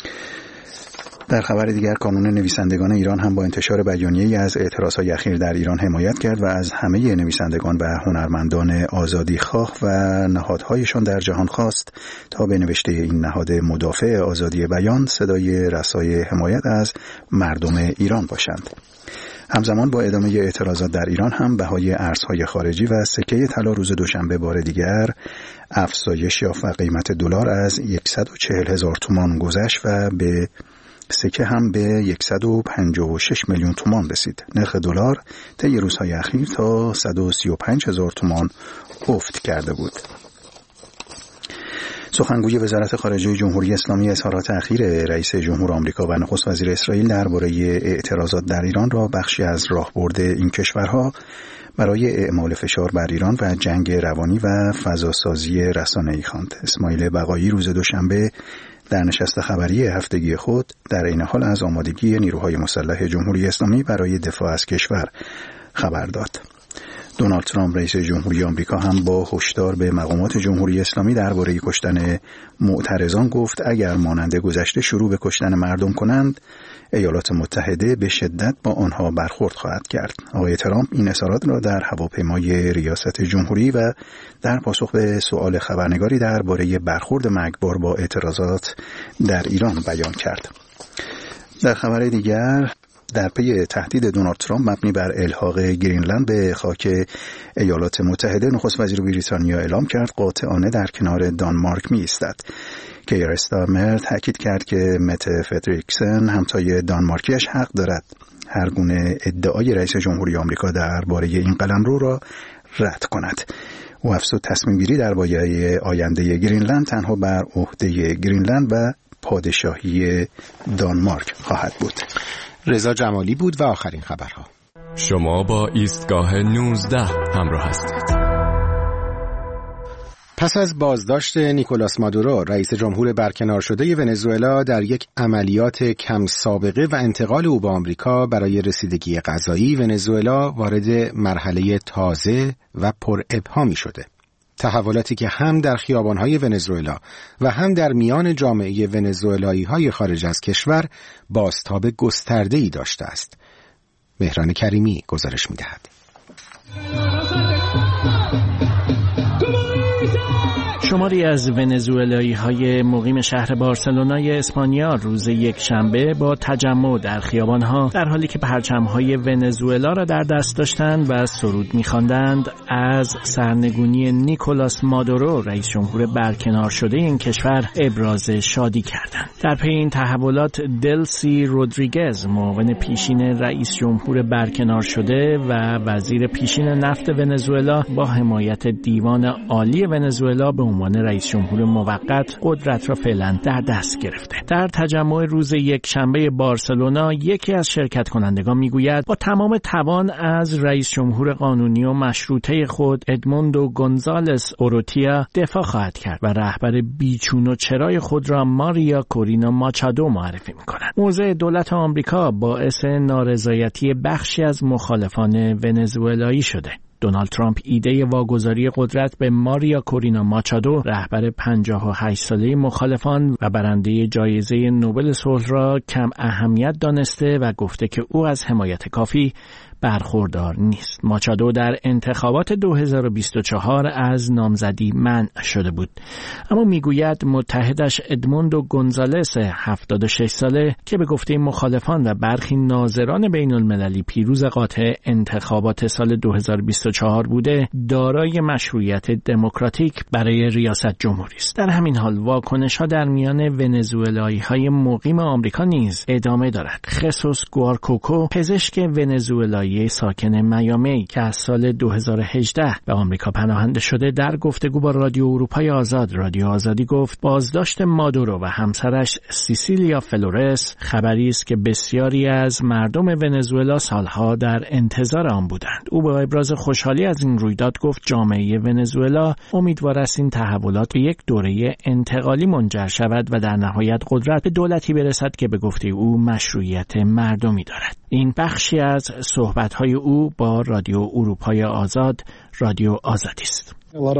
[SPEAKER 3] در خبر دیگر کانون نویسندگان ایران هم با انتشار بیانیه‌ای از اعتراضهای اخیر در ایران حمایت کرد و از همه نویسندگان و هنرمندان آزادیخواه و نهادهایشان در جهان خواست تا به نوشته این نهاد مدافع آزادی بیان صدای رسای حمایت از مردم ایران باشند. همزمان با ادامه اعتراضات در ایران هم بهای ارزهای خارجی و سکه طلا روز دوشنبه بار دیگر افزایش یافت و قیمت دلار از 140,000 تومان گذشت و به سکه هم به 156 میلیون تومان رسید. نرخ دلار طی روزهای اخیر تا 135,000 تومان افت کرده بود. سخنگوی وزارت خارجه جمهوری اسلامی اظهارات اخیر رئیس جمهور آمریکا و نخست وزیر اسرائیل درباره اعتراضات در ایران را بخشی از راهبرد این کشورها برای اعمال فشار بر ایران و جنگ روانی و فضاسازی رسانه‌ای خواند. اسماعیل بقایی روز دوشنبه در نشست خبری هفتگی خود در این حال از آمادگی نیروهای مسلح جمهوری اسلامی برای دفاع از کشور خبر داد. دونالد ترامپ رئیس جمهوری آمریکا هم با هشدار به مقامات جمهوری اسلامی درباره کشتن معترضان گفت اگر مانند گذشته شروع به کشتن مردم کنند ایالات متحده به شدت با آنها برخورد خواهد کرد. آقای ترامپ این اظهارات را در هواپیمای ریاست جمهوری و در پاسخ به سؤال خبرنگاری درباره برخورد مرگبار با اعتراضات در ایران بیان کرد. در خبر دیگر در پی تهدید دونالد ترامپ مبنی بر الحاق گرینلند به خاک ایالات متحده نخست وزیر بریتانیا اعلام کرد قاطعانه در کنار دانمارک می‌ایستد. کیر استارمر تاکید کرد که مت فدریکسن همتای دانمارکیش حق دارد هر گونه ادعای رئیس جمهوری آمریکا درباره این قلمرو را رد کند. او افزود تصمیم گیری درباره آینده گرینلند تنها بر عهده گرینلند و پادشاهی دانمارک خواهد بود.
[SPEAKER 2] رضا جمالی بود و آخرین خبرها.
[SPEAKER 1] شما با ایستگاه 19 همراه هستید.
[SPEAKER 2] پس از بازداشت نیکولاس مادورو رئیس جمهور برکنار شده ونزوئلا در یک عملیات کم سابقه و انتقال او به آمریکا برای رسیدگی غذایی، ونزوئلا وارد مرحله تازه و پر ابهامی شده. تحولاتی که هم در خیابان‌های ونزوئلا و هم در میان جامعه ونزوئلایی‌های خارج از کشور بازتاب گسترده‌ای داشته است. مهران کریمی گزارش می‌دهد.
[SPEAKER 13] شماری از ونزوئلایی‌های مقیم شهر بارسلونای اسپانیا روز یکشنبه با تجمع در خیابان‌ها در حالی که پرچم‌های ونزوئلا را در دست داشتند و سرود می‌خواندند از سرنگونی نیکولاس مادورو رئیس جمهور برکنار شده این کشور ابراز شادی کردند. در پی این تحولات دلسی رودریگز معاون پیشین رئیس جمهور برکنار شده و وزیر پیشین نفت ونزوئلا با حمایت دیوان عالی ونزوئلا به عنوان رئیس جمهور موقت قدرت را فعلا در دست گرفته. در تجمع روز یکشنبه بارسلونا یکی از شرکت کنندگان میگوید با تمام توان از رئیس جمهور قانونی و مشروطه خود ادموندو گونزالس اوروتیا دفاع خواهد کرد و رهبر بیچون و چرای خود را ماریا کورینا ماچادو معرفی می‌کند. موضع دولت آمریکا باعث نارضایتی بخشی از مخالفان ونزوئلایی شده. دونالد ترامپ ایده واگذاری قدرت به ماریا کورینا ماچادو، رهبر 58 ساله مخالفان و برنده جایزه نوبل صلح را کم اهمیت دانسته و گفته که او از حمایت کافی برخوردار نیست. ماچادو در انتخابات 2024 از نامزدی منع شده بود، اما میگوید متحدش ادموندو گونزالس 76 ساله که به گفته مخالفان و برخی ناظران بین المللی پیروز قاطع انتخابات سال 2024 بوده، دارای مشروعیت دموکراتیک برای ریاست جمهوری است. در همین حال واکنش‌ها در میان ونزوئلایی‌های مقیم آمریکا نیز ادامه دارد. خسوس گوارکوکو، پزشک ونزوئلایی ساکن میامی که از سال 2018 به آمریکا پناهنده شده، در گفتگو با رادیو اروپای آزاد، رادیو آزادی گفت بازداشت مادورو و همسرش سیسیلیا فلورس خبری است که بسیاری از مردم ونزوئلا سالها در انتظار آن بودند. او با ابراز خوشحالی از این رویداد گفت جامعه ونزوئلا امیدوار است این تحولات به یک دوره انتقالی منجر شود و در نهایت قدرت به دولتی برسد که به گفته او مشروعیت مردمی دارد. این بخشی از صحبت‌های او با رادیو اروپای آزاد، رادیو آزادی است.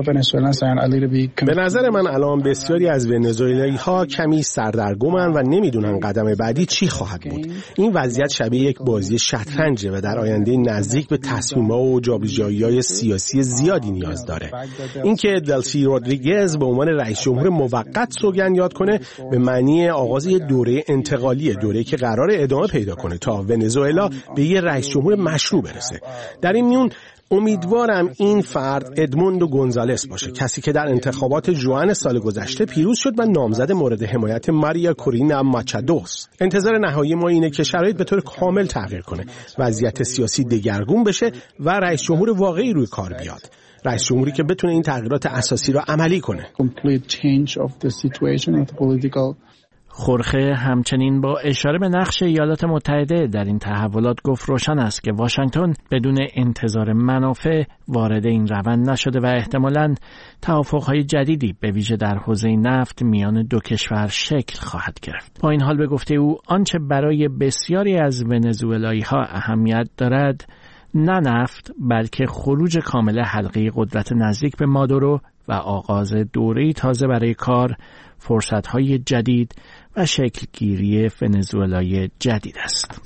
[SPEAKER 7] به نظر من الان بسیاری از ونزوئلایی‌ها کمی سردرگمن و نمیدونن قدم بعدی چی خواهد بود. این وضعیت شبیه یک بازی شطرنجه و در آینده نزدیک به تصمیم‌ها و جابجایی‌های سیاسی زیادی نیاز داره. اینکه دلسی رودریگز به عنوان رئیس جمهور موقت سوگند یاد کنه به معنی آغاز یک دوره انتقالیه، دوره‌ای که قرار ادامه پیدا کنه تا ونزوئلا به یک رئیس جمهور مشروع برسه. در این میون امیدوارم این فرد ادموندو گونزالس باشه، کسی که در انتخابات ژوئن سال گذشته پیروز شد و نامزد مورد حمایت ماریا کورینا ماچادوست. انتظار نهایی ما اینه که شرایط به طور کامل تغییر کنه، وضعیت سیاسی دگرگون بشه و رئیس جمهور واقعی روی کار بیاد. رئیس جمهوری که بتونه این تغییرات اساسی را عملی کنه.
[SPEAKER 13] خورخه همچنین با اشاره به نقش ایالات متحده در این تحولات گفت روشن است که واشنگتن بدون انتظار منافع وارد این روند نشده و احتمالاً توافق‌های جدیدی به ویژه در حوزه نفت میان دو کشور شکل خواهد گرفت. با این حال به گفته او آنچه برای بسیاری از ونزوئلایی‌ها اهمیت دارد نه نفت بلکه خروج کامل حلقه قدرت نزدیک به مادورو و آغاز دوره‌ای تازه برای کار، فرصت‌های جدید و شکلگیری ونزوئلای جدید است.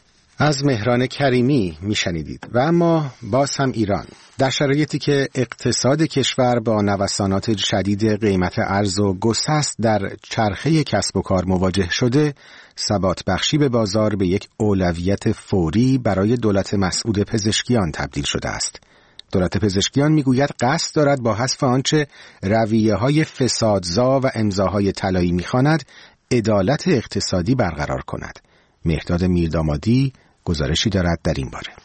[SPEAKER 2] از مهران کریمی میشنیدید. و اما باز هم ایران در شرایطی که اقتصاد کشور با نوسانات شدید قیمت ارز و گسست در چرخه کسب و کار مواجه شده، ثبات بخشی به بازار به یک اولویت فوری برای دولت مسعود پزشکیان تبدیل شده است. دولت پزشکیان میگوید قصد دارد با حذف آنچه رویه‌های فسادزا و امضاهای طلایی می‌خواند عدالت اقتصادی برقرار کند. مهرداد میردامادی گزارشی دارد در این باره.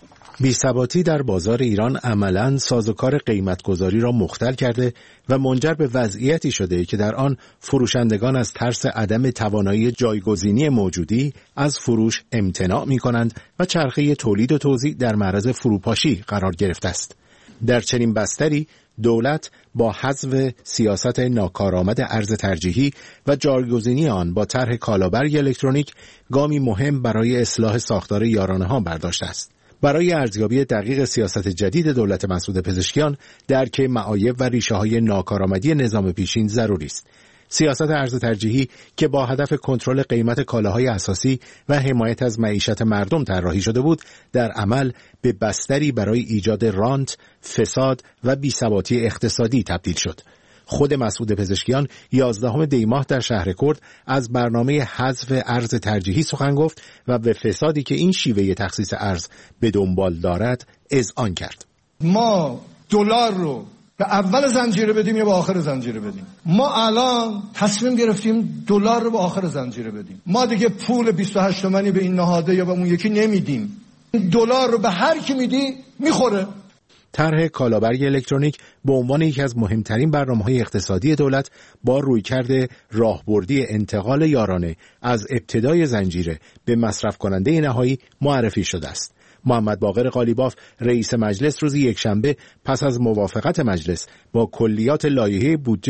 [SPEAKER 14] بی‌ثباتی در بازار ایران عملاً سازوکار قیمت‌گذاری را مختل کرده و منجر به وضعیتی شده که در آن فروشندگان از ترس عدم توانایی جایگزینی موجودی از فروش امتناع می‌کنند و چرخه تولید و توزیع در معرض فروپاشی قرار گرفته است. در چنین بستری دولت با حذف سیاست ناکارآمد ارز ترجیحی و جایگزینی آن با طرح کالابرگ الکترونیک گامی مهم برای اصلاح ساختار یارانه‌ها برداشته است. برای ارزیابی دقیق سیاست جدید دولت مسعود پزشکیان درک معایب و ریشه‌های ناکارآمدی نظام پیشین ضروری است. سیاست ارز ترجیحی که با هدف کنترل قیمت کالاهای اساسی و حمایت از معیشت مردم طراحی شده بود، در عمل به بستری برای ایجاد رانت، فساد و بی‌ثباتی اقتصادی تبدیل شد. خود مسعود پزشکیان 11 دی ماه در شهرکرد از برنامه حذف ارز ترجیحی سخن گفت و به فسادی که این شیوه تخصیص ارز به دنبال دارد اذعان کرد.
[SPEAKER 15] ما دلار رو به اول زنجیره بدیم یا به آخر زنجیره بدیم؟ ما الان تصمیم گرفتیم دلار رو به آخر زنجیره بدیم. ما دیگه پول 28 تومانی به این نهاده یا به اون یکی نمیدیم. دلار رو به هر کی میدی میخوره.
[SPEAKER 14] طرح کالابرگ الکترونیک به عنوان یکی از مهمترین برنامه‌های اقتصادی دولت با رویکرد راهبردی انتقال یارانه از ابتدای زنجیره به مصرف کننده نهایی معرفی شده است. محمد باقر قالیباف رئیس مجلس روز یکشنبه پس از موافقت مجلس با کلیات لایحه بودجه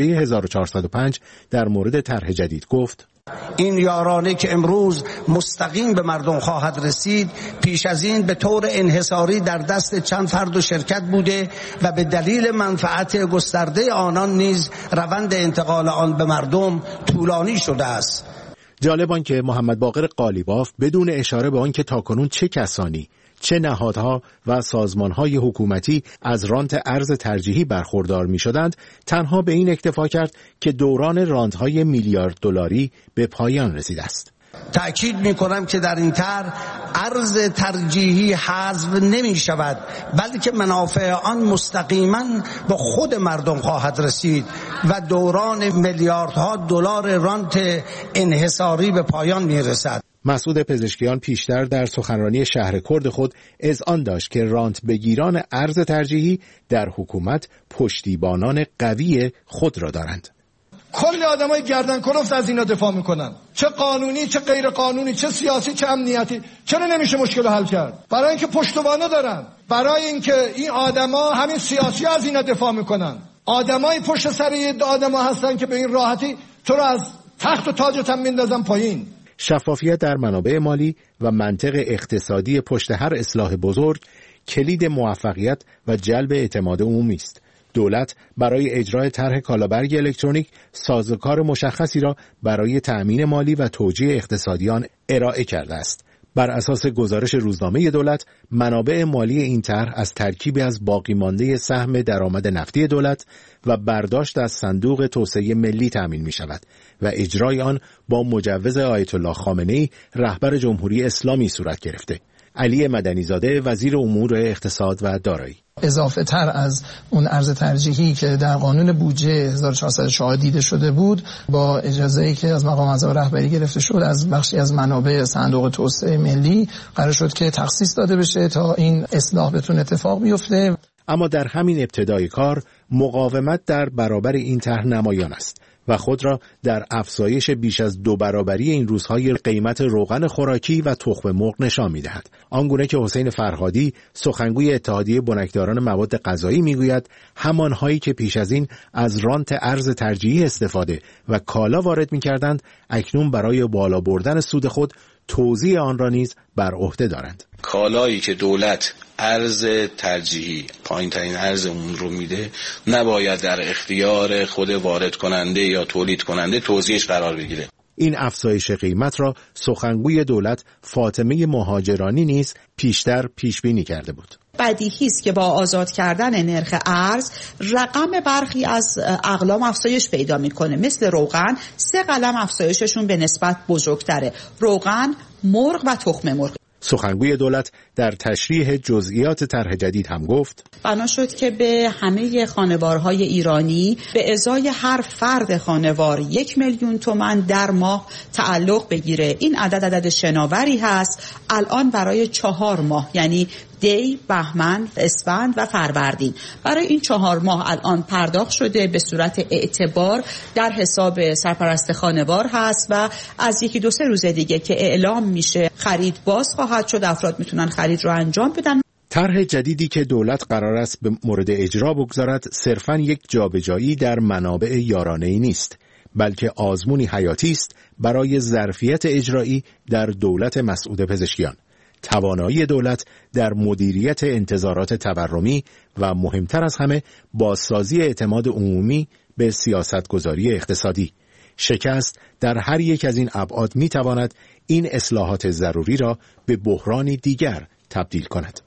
[SPEAKER 14] 1405 در مورد طرح جدید گفت:
[SPEAKER 16] این یارانه که امروز مستقیم به مردم خواهد رسید پیش از این به طور انحصاری در دست چند فرد و شرکت بوده و به دلیل منفعت گسترده آنان نیز روند انتقال آن به مردم طولانی شده است.
[SPEAKER 14] جالب آن که محمد باقر قالیباف بدون اشاره به آن که تاکنون چه کسانی، چه نهادها و سازمانهای حکومتی از رانت ارز ترجیحی برخوردار می شدند، تنها به این اکتفا کرد که دوران رانت‌های میلیارد دلاری به پایان رسیده است.
[SPEAKER 16] تأکید می کنم که در این طرح ارز ترجیحی حذف نمی شود، بلکه منافع آن مستقیما به خود مردم خواهد رسید و دوران میلیاردها دلار رانت انحصاری به پایان می رسد.
[SPEAKER 14] مسعود پزشکیان پیشتر در سخنرانی شهر کرد خود اذعان داشت که رانت بگیران ارز ترجیحی در حکومت پشتیبانان قوی خود را دارند.
[SPEAKER 15] کل آدمای گردن کلفت از اینا دفاع میکنن، چه قانونی چه غیر قانونی، چه سیاسی چه امنیتی. چرا نمیشه مشکل حل کرد؟ برای اینکه پشتوانه دارن، برای اینکه این آدما همین سیاسی از اینا دفاع میکنن. آدمای پشت سر این آدما هستن که به این راحتی تو رو از تخت و تاجت هم میندازن پایین.
[SPEAKER 14] شفافیت در منابع مالی و منطق اقتصادی پشت هر اصلاح بزرگ کلید موفقیت و جلب اعتماد عمومی است. دولت برای اجرای طرح کالابرگ الکترونیک سازوکار مشخصی را برای تأمین مالی و توجیه اقتصادیان ارائه کرده است. بر اساس گزارش روزنامه دولت، منابع مالی این طرح از ترکیبی از باقی مانده سهم درآمد نفتی دولت و برداشت از صندوق توسعه ملی تأمین می شود و اجرای آن با مجوز آیت الله خامنه‌ای رهبر جمهوری اسلامی صورت گرفته. علی مدنیزاده وزیر امور اقتصاد و دارایی:
[SPEAKER 17] اضافه تر از اون ارز ترجیحی که در قانون بودجه 1404 دیده شده بود، با اجازه‌ای که از مقام اعضای رهبری گرفته شد از بخشی از منابع صندوق توسعه ملی قرار شد که تخصیص داده بشه تا این اصلاح بتونه اتفاق بیفته.
[SPEAKER 14] اما در همین ابتدای کار مقاومت در برابر این طرح نمایان است و خود را در افزایش بیش از 2 برابری این روزهای قیمت روغن خوراکی و تخم مرغ نشان می‌دهد. آنگونه که حسین فرهادی سخنگوی اتحادیه بنکداران مواد غذایی میگوید همانهایی که پیش از این از رانت ارز ترجیحی استفاده و کالا وارد می‌کردند، اکنون برای بالا بردن سود خود توزیع آن را نیز بر عهده دارند.
[SPEAKER 18] کالایی که دولت ارز ترجیحی پایین ترین ارز اون رو میده نباید در اختیار خود وارد کننده یا تولید کننده توزیعش قرار بگیره.
[SPEAKER 14] این افزایش قیمت را سخنگوی دولت فاطمه مهاجرانی نیز پیشتر پیش بینی کرده بود.
[SPEAKER 19] بدیهی است که با آزاد کردن نرخ ارز رقم برخی از اقلام افزایش پیدا میکنه. مثل روغن 3 قلم افزایششون به نسبت بزرگتره: روغن، مرغ و تخم مرغ.
[SPEAKER 14] سخنگوی دولت در تشریح جزئیات طرح جدید هم گفت:
[SPEAKER 19] بنا شد که به همه خانوارهای ایرانی به ازای هر فرد خانوار 1 میلیون تومان در ماه تعلق بگیره. این عدد شناوری هست الان برای 4 ماه، یعنی دی، بهمن، اسفند و فروردین. برای این 4 ماه الان پرداخت شده به صورت اعتبار در حساب سرپرست خانوار هست و از 1-2-3 روز دیگه که اعلام میشه خرید باز خواهد شد، افراد میتونن خرید رو انجام بدن.
[SPEAKER 14] طرح جدیدی که دولت قرار است به مورد اجرا بگذارد صرفاً یک جابجایی در منابع یارانه‌ای نیست، بلکه آزمونی حیاتی است برای ظرفیت اجرایی در دولت مسعود پزشکیان، توانایی دولت در مدیریت انتظارات تورمی و مهمتر از همه بازسازی اعتماد عمومی به سیاستگذاری اقتصادی. شکست در هر یک از این ابعاد می‌تواند این اصلاحات ضروری را به بحرانی دیگر تبدیل کند.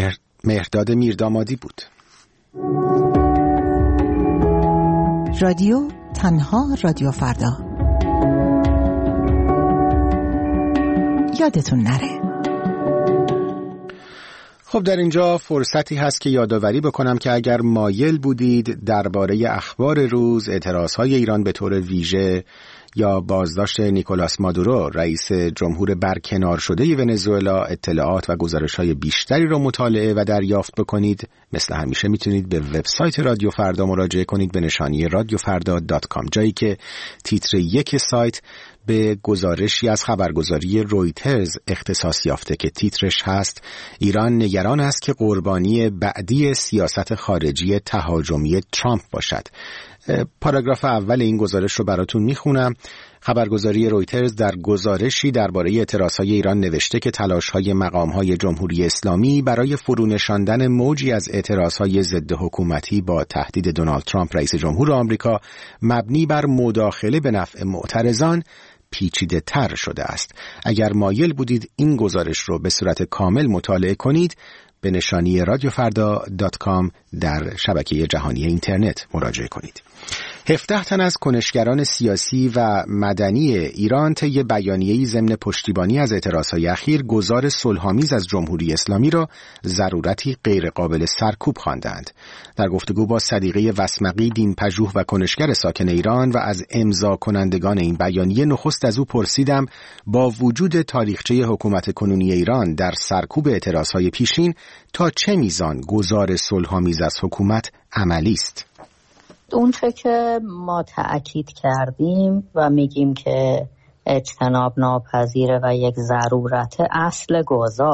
[SPEAKER 2] مهرداد میردامادی بود.
[SPEAKER 20] رادیو تنها رادیو فردا. یادتون نره.
[SPEAKER 2] خب در اینجا فرصتی هست که یادآوری بکنم که اگر مایل بودید درباره اخبار روز، اعتراضهای ایران به طور ویژه یا بازداشت نیکولاس مادورو رئیس جمهور برکنار شده ونزوئلا اطلاعات و گزارش‌های بیشتری را مطالعه و دریافت بکنید، مثل همیشه میتونید به وبسایت رادیو فردا مراجعه کنید به نشانی radiofarda.com، جایی که تیتر 1 سایت به گزارشی از خبرگزاری رویترز اختصاص یافته که تیترش هست ایران نگران است که قربانی بعدی سیاست خارجی تهاجمی ترامپ باشد. پاراگراف اول این گزارش رو براتون میخونم. خبرگزاری رویترز در گزارشی درباره اعتراضهای ایران نوشته که تلاش‌های مقام‌های جمهوری اسلامی برای فرونشاندن موجی از اعتراضهای ضد حکومتی با تهدید دونالد ترامپ رئیس جمهور آمریکا مبنی بر مداخله به نفع معترضان پیچیده تر شده است. اگر مایل بودید این گزارش رو به صورت کامل مطالعه کنید، به نشانی radiofarda.com در شبکه جهانی اینترنت مراجعه کنید. 17 تن از کنشگران سیاسی و مدنی ایران طی بیانیه‌ای ضمن پشتیبانی از اعتراضهای اخیر گزار صلح‌آمیز از جمهوری اسلامی را ضرورتی غیرقابل سرکوب خواندند. در گفتگو با صدیقه وسمقی، دینپژوه و کنشگر ساکن ایران و از امضا کنندگان این بیانیه، نخست از او پرسیدم با وجود تاریخچه حکومت کنونی ایران در سرکوب اعتراضهای پیشین تا چه میزان گزار صلح‌آمیز از حکومت عملی است؟
[SPEAKER 21] اونچه که ما تأکید کردیم و میگیم که اجتناب ناپذیره و یک ضرورت، اصل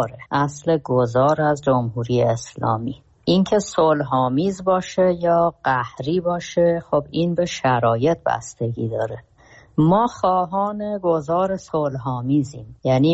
[SPEAKER 21] گذار از جمهوری اسلامی. اینکه صلح‌آمیز باشه یا قهری باشه، خب این به شرایط بستگی داره. ما خواهان گذار صلح‌آمیزیم، یعنی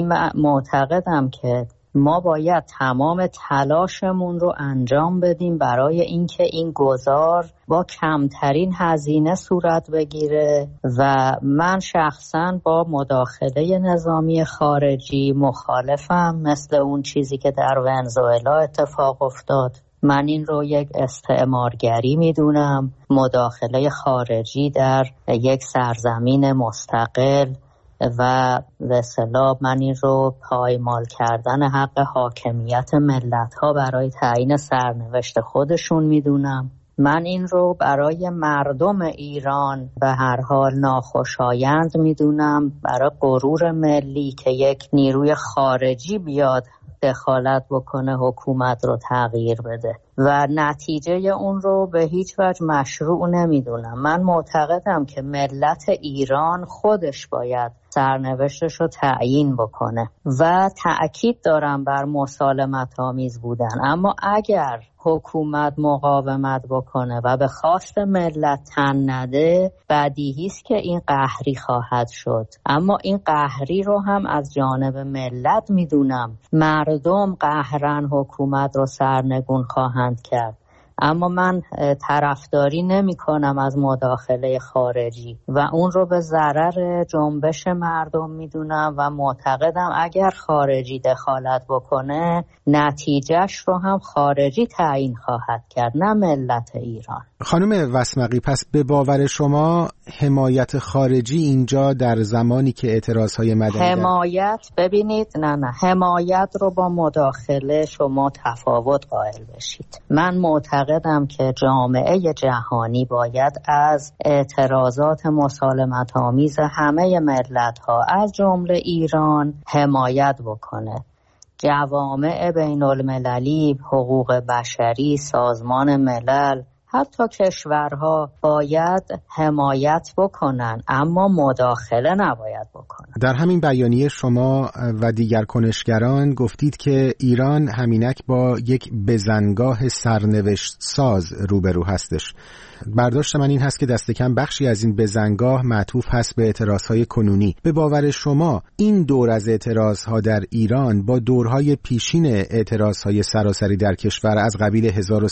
[SPEAKER 21] معتقدم که ما باید تمام تلاشمون رو انجام بدیم برای اینکه این گذار با کمترین هزینه صورت بگیره و من شخصا با مداخله نظامی خارجی مخالفم، مثل اون چیزی که در ونزوئلا اتفاق افتاد. من این رو یک استعمارگری میدونم، مداخله خارجی در یک سرزمین مستقل و به اصطلاح من این رو پایمال کردن حق حاکمیت ملت‌ها برای تعیین سرنوشت خودشون میدونم. من این رو برای مردم ایران به هر حال ناخوشایند میدونم، برای غرور ملی که یک نیروی خارجی بیاد دخالت بکنه حکومت رو تغییر بده و نتیجه اون رو به هیچ وجه مشروع نمیدونم. من معتقدم که ملت ایران خودش باید سرنوشتش رو تعیین بکنه و تأکید دارم بر مسالمت آمیز بودن، اما اگر حکومت مقاومت بکنه و به خواست ملت تن نده، بدیهی است که این قهری خواهد شد. اما این قهری رو هم از جانب ملت میدونم، مردم قهرن حکومت رو سرنگون خواهند کرد. اما من طرفداری نمی کنم از مداخله خارجی و اون رو به ضرر جنبش مردم میدونم و معتقدم اگر خارجی دخالت بکنه نتیجهش رو هم خارجی تعیین خواهد کرد، نه ملت ایران.
[SPEAKER 2] خانم وسمقی، پس به باور شما حمایت خارجی اینجا در زمانی که اعتراضهای مدنی
[SPEAKER 21] ببینید نه حمایت رو با مداخله شما تفاوت قائل بشید. من معتقدم که جامعه جهانی باید از اعتراضات مسالمت آمیز همه ملت‌ها از جمله ایران حمایت بکنه. جوامع بین المللی، حقوق بشری، سازمان ملل، حتی کشورها باید حمایت بکنن، اما مداخله نباید بکنن.
[SPEAKER 2] در همین بیانیه شما و دیگر کنشگران گفتید که ایران همینک با یک بزنگاه سرنوشت ساز روبرو هستش. برداشت من این هست که دست کم بخشی از این بزنگاه معطوف هست به اعتراضهای کنونی. به باور شما این دور از اعتراضها در ایران با دورهای پیشین اعتراضهای سراسری در کشور از قبیل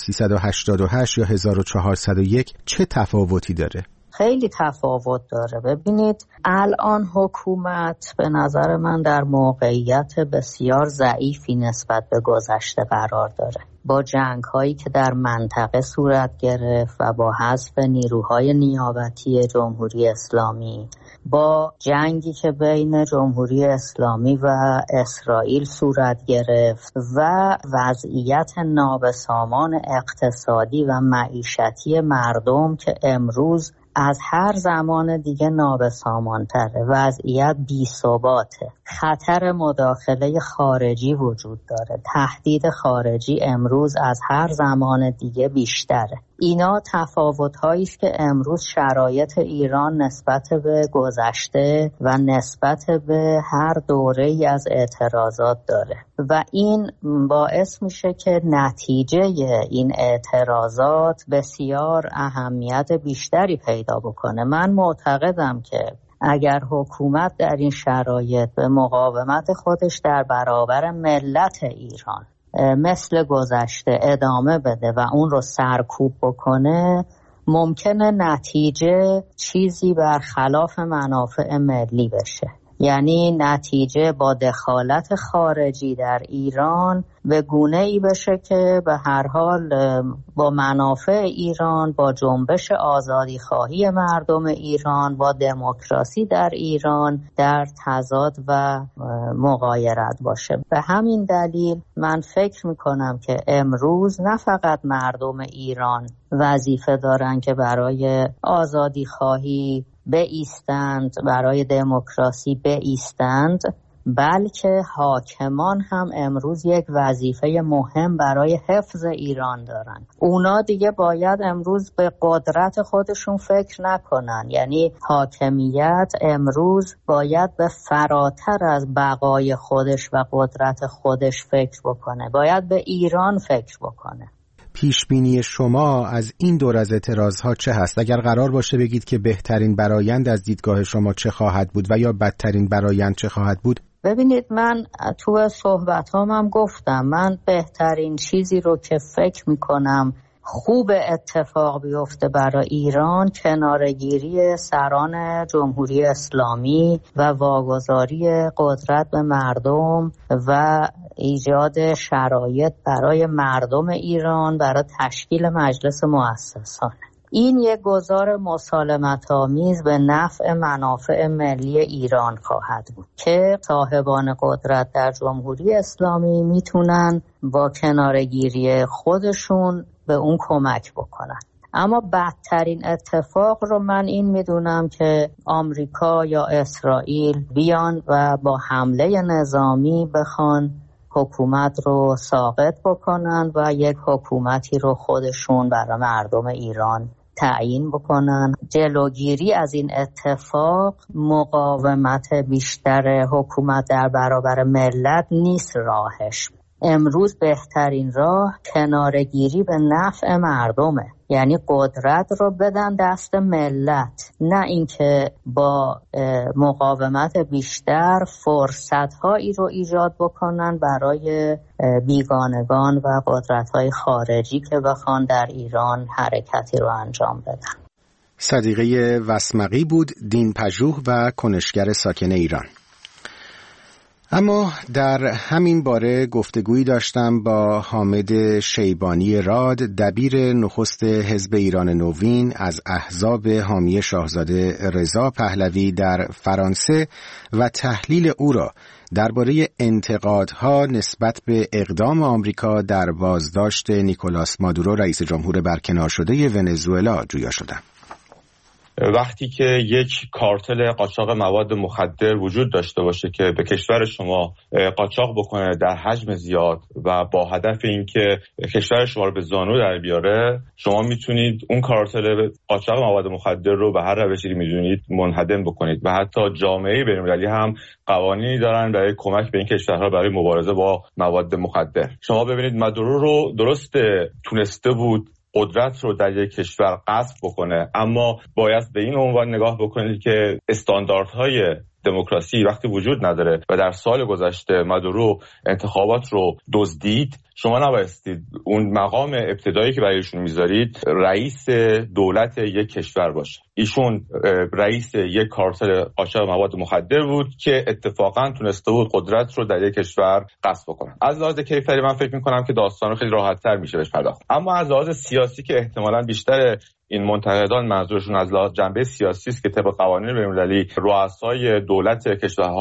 [SPEAKER 2] 1388 یا 1401 چه تفاوتی داره؟
[SPEAKER 21] خیلی تفاوت داره. ببینید الان حکومت به نظر من در موقعیت بسیار ضعیفی نسبت به گذشته قرار داره. با جنگ‌هایی که در منطقه صورت گرفت و با حذف نیروهای نیابتی جمهوری اسلامی، با جنگی که بین جمهوری اسلامی و اسرائیل صورت گرفت و وضعیت نابسامان اقتصادی و معیشتی مردم که امروز از هر زمان دیگه نابسامان‌تره، وضعیت بی‌ثباته، خطر مداخله خارجی وجود داره، تهدید خارجی امروز از هر زمان دیگه بیشتره. اینا تفاوت‌هایی است که امروز شرایط ایران نسبت به گذشته و نسبت به هر دوره‌ای از اعتراضات داره و این باعث میشه که نتیجه این اعتراضات بسیار اهمیت بیشتری پیدا بکنه. من معتقدم که اگر حکومت در این شرایط به مقاومت خودش در برابر ملت ایران مثل گذشته ادامه بده و اون رو سرکوب بکنه، ممکنه نتیجه چیزی برخلاف منافع ملی بشه. یعنی نتیجه با دخالت خارجی در ایران به گونه‌ای بشه که به هر حال با منافع ایران، با جنبش آزادیخواهی مردم ایران، با دموکراسی در ایران در تضاد و مغایرت باشه. به همین دلیل من فکر میکنم که امروز نه فقط مردم ایران وظیفه دارن که برای آزادیخواهی بایستند، برای دموکراسی بایستند، بلکه حاکمان هم امروز یک وظیفه مهم برای حفظ ایران دارن. اونا دیگه باید امروز به قدرت خودشون فکر نکنن، یعنی حاکمیت امروز باید به فراتر از بقای خودش و قدرت خودش فکر بکنه، باید به ایران فکر بکنه.
[SPEAKER 2] پیشبینی شما از این دور از اعتراضها چه هست؟ اگر قرار باشه بگید که بهترین برآیند از دیدگاه شما چه خواهد بود و یا بدترین برآیند چه خواهد بود؟
[SPEAKER 21] ببینید، من تو صحبتام هم گفتم من بهترین چیزی رو که فکر میکنم خوب اتفاق بیفته برای ایران کنارگیری سران جمهوری اسلامی و واگذاری قدرت به مردم و ایجاد شرایط برای مردم ایران برای تشکیل مجلس مؤسسانه. این یک گزار مسالمت‌آمیز به نفع منافع ملی ایران خواهد بود که صاحبان قدرت در جمهوری اسلامی میتونن با کنارگیری خودشون به اون کمک بکنن. اما بدترین اتفاق رو من این میدونم که آمریکا یا اسرائیل بیان و با حمله نظامی بخوان حکومت رو ساقط بکنن و یک حکومتی رو خودشون برای مردم ایران تعیین بکنن. جلوگیری از این اتفاق مقاومت بیشتر حکومت در برابر ملت نیست راهش. امروز بهترین راه کنارگیری به نفع مردمه، یعنی قدرت رو بدن دست ملت، نه اینکه با مقاومت بیشتر فرصت‌هایی رو ایجاد بکنن برای بیگانگان و قدرت‌های خارجی که بخوان در ایران حرکتی رو انجام بدن.
[SPEAKER 2] صدیقه وسمقی بود، دین پژوه و کنشگر ساکن ایران. اما در همین باره گفتگویی داشتم با حامد شیبانی راد، دبیر نخست حزب ایران نوین از احزاب حامی شاهزاده رضا پهلوی در فرانسه و تحلیل او را درباره انتقادها نسبت به اقدام آمریکا در بازداشت نیکولاس مادورو رئیس جمهور برکنار شده ونزوئلا جویا شدم.
[SPEAKER 4] وقتی که یک کارتل قاچاق مواد مخدر وجود داشته باشه که به کشور شما قاچاق بکنه در حجم زیاد و با هدف اینکه کشور شما رو به زانو در بیاره، شما میتونید اون کارتل قاچاق مواد مخدر رو به هر روشی که میدونید منهدم بکنید و حتی جامعه بین‌المللی هم قوانینی دارن برای کمک به این کشورها برای مبارزه با مواد مخدر. شما ببینید مادورو رو درسته تونسته بود قدرت رو در یک کشور غصب بکنه، اما باید به این عنوان نگاه بکنید که استانداردهای دموکراسی وقتی وجود نداره و در سال گذشته مادورو انتخابات رو دزدید، شما نبایستید اون مقام ابتدایی که برایشون میذارید رئیس دولت یک کشور باشه. ایشون رئیس یک کارتل قاچاق مواد مخدر بود که اتفاقا تونسته بود قدرت رو در یک کشور غصب بکنه. از لحاظ کیفری من فکر میکنم که داستان رو خیلی راحت‌تر میشه بهش پرداخت، اما از لحاظ سیاسی که احتمالاً بیشتر این منتقدان منظورشون از لحاظ جنبه سیاسی است که طبق قوانین بین‌المللی رؤسای دولت کشورها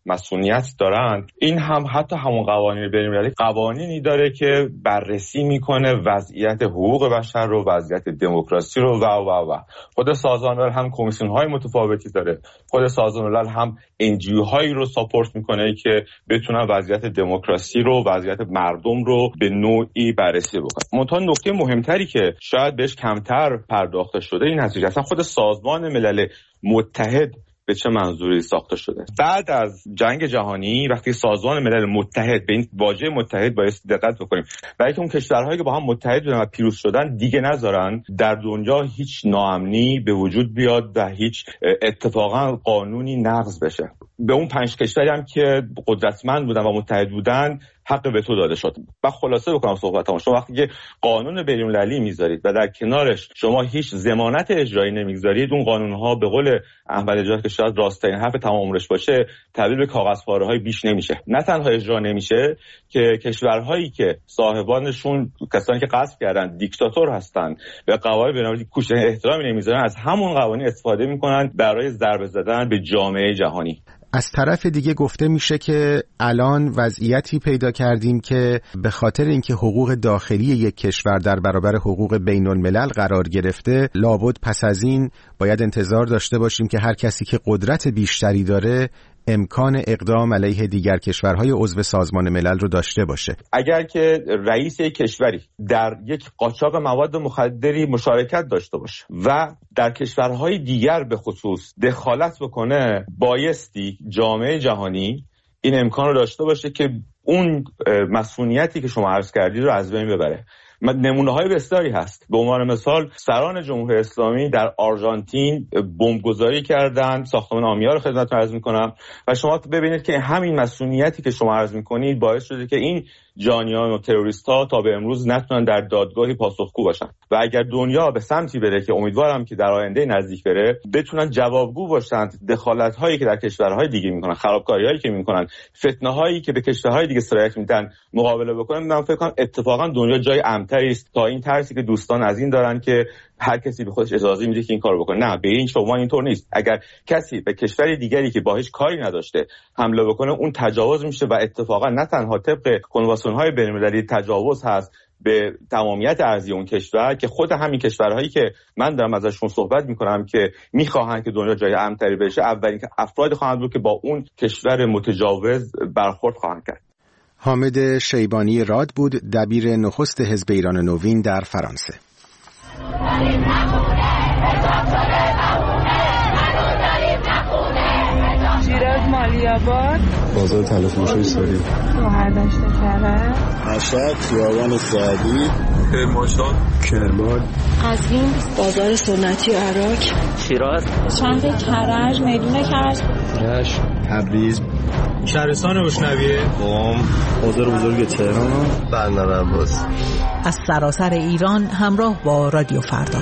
[SPEAKER 4] مسئولیت دارند، این هم حتی همون قوانین بین‌المللی قوانینی داره که بررسی میکنه وضعیت حقوق بشر رو، وضعیت دموکراسی رو و خود سازمان ملل هم کمیسیون های متفاوتی داره، خود سازمان ملل هم NGO هایی رو ساپورت میکنه که بتونن وضعیت دموکراسی رو، وضعیت مردم رو به نوعی بررسی بکنن. منتها نکته مهمتری که شاید بهش کمتر پرداخته شده این هست که اصلا خود سازمان ملل متحد به چه منظوری ساخته شده. بعد از جنگ جهانی وقتی سازمان ملل متحد، به این واژه متحد باید دقت بکنیم، برای که اون کشورهایی که با هم متحد شدن و پیروز شدن دیگه نذارن در دنیا هیچ ناامنی به وجود بیاد و هیچ اتفاقا قانونی نقض بشه. به اون 5 کشوری هم که قدرتمند بودن و متحد بودن حق وتو داده شد. و خلاصه بکنم صحبتامو، شما وقتی که قانون بین‌المللی میذارید و در کنارش شما هیچ ضمانت اجرایی نمیگذارید، اون قانون‌ها به قول احمد نژاد که شاید راست‌ترین حرف تمام عمرش باشه، تبدیل به کاغذپاره‌های بیش نمیشه. نه تنها اجرا نمیشه که کشورهایی که صاحبانشون کسانی که غصب کردن دیکتاتور هستن و قواعد بین‌المللی کوشش احترامی نمیذارن، از همون قوانین استفاده میکنن برای ضربه زدن به جامعه جهانی.
[SPEAKER 2] از طرف دیگه گفته میشه که الان وضعیتی پیدا کردیم که به خاطر اینکه حقوق داخلی یک کشور در برابر حقوق بین الملل قرار گرفته، لابد پس از این باید انتظار داشته باشیم که هر کسی که قدرت بیشتری داره امکان اقدام علیه دیگر کشورهای عضو سازمان ملل رو داشته باشه.
[SPEAKER 4] اگر که رئیس یک کشوری در یک قاچاق مواد مخدری مشارکت داشته باشه و در کشورهای دیگر به خصوص دخالت بکنه، بایستی جامعه جهانی این امکان رو داشته باشه که اون مسئولیتی که شما عرض کردید رو از بین ببره. نمونه‌های بسیاری هست. به عنوان مثال سران جمهوری اسلامی در آرژانتین بمبگذاری کردند، ساختمان آمیا رو خدمتتون عرض می‌کنم و شما ببینید که همین مسئولیتی که شما عرض می‌کنید باعث شده که این جانیان و تروریست‌ها تا به امروز نتونن در دادگاهی پاسخگو باشن و اگر دنیا به سمتی بره که امیدوارم که در آینده نزدیک بره، بتونن جوابگو باشن دخالت‌هایی که در کشورهای دیگه می‌کنن، خرابکاری‌هایی که می‌کنن، فتنه‌هایی که به کشورهای دیگه سرایت میدن مقابله بکنن. من فکر کنم اتفاقا دنیا جای امن‌تری است تا این ترسی که دوستان از این دارن که هر کسی به خودش اجازه میده که این کارو بکنه. نه، به این شما اینطور نیست. اگر کسی به کشور دیگری که با هیچ کاری نداشته حمله بکنه، اون تجاوز میشه و اتفاقا نه تنها طبق کنوانسیون‌های بین‌المللی تجاوز هست به تمامیت ارضی اون کشور، که خود همین کشورهایی که من دارم ازشون صحبت میکنم که میخواهن که دنیا جای امن‌تری بشه، اولین افراد خواهند بود که با اون کشور متجاوز برخورد خواهند کرد.
[SPEAKER 2] حامد شیبانی راد بود، دبیر نخست حزب ایران نوین در فرانسه.
[SPEAKER 6] شیراز مالی‌آباد،
[SPEAKER 22] بازار تلفروشی ساری،
[SPEAKER 6] شهردشت کرج،
[SPEAKER 22] مشهد، خیابان سعدی، کرمان،
[SPEAKER 6] قزوین، بازار سنتی عراق،
[SPEAKER 23] شیراز،
[SPEAKER 6] شهر کرج، میدون کرج،
[SPEAKER 22] رشت، تبریز،
[SPEAKER 23] شهرستان روشنویه،
[SPEAKER 22] قم، بازار بزرگ تهران، بندر عباس.
[SPEAKER 20] از سراسر ایران همراه با رادیو فردا.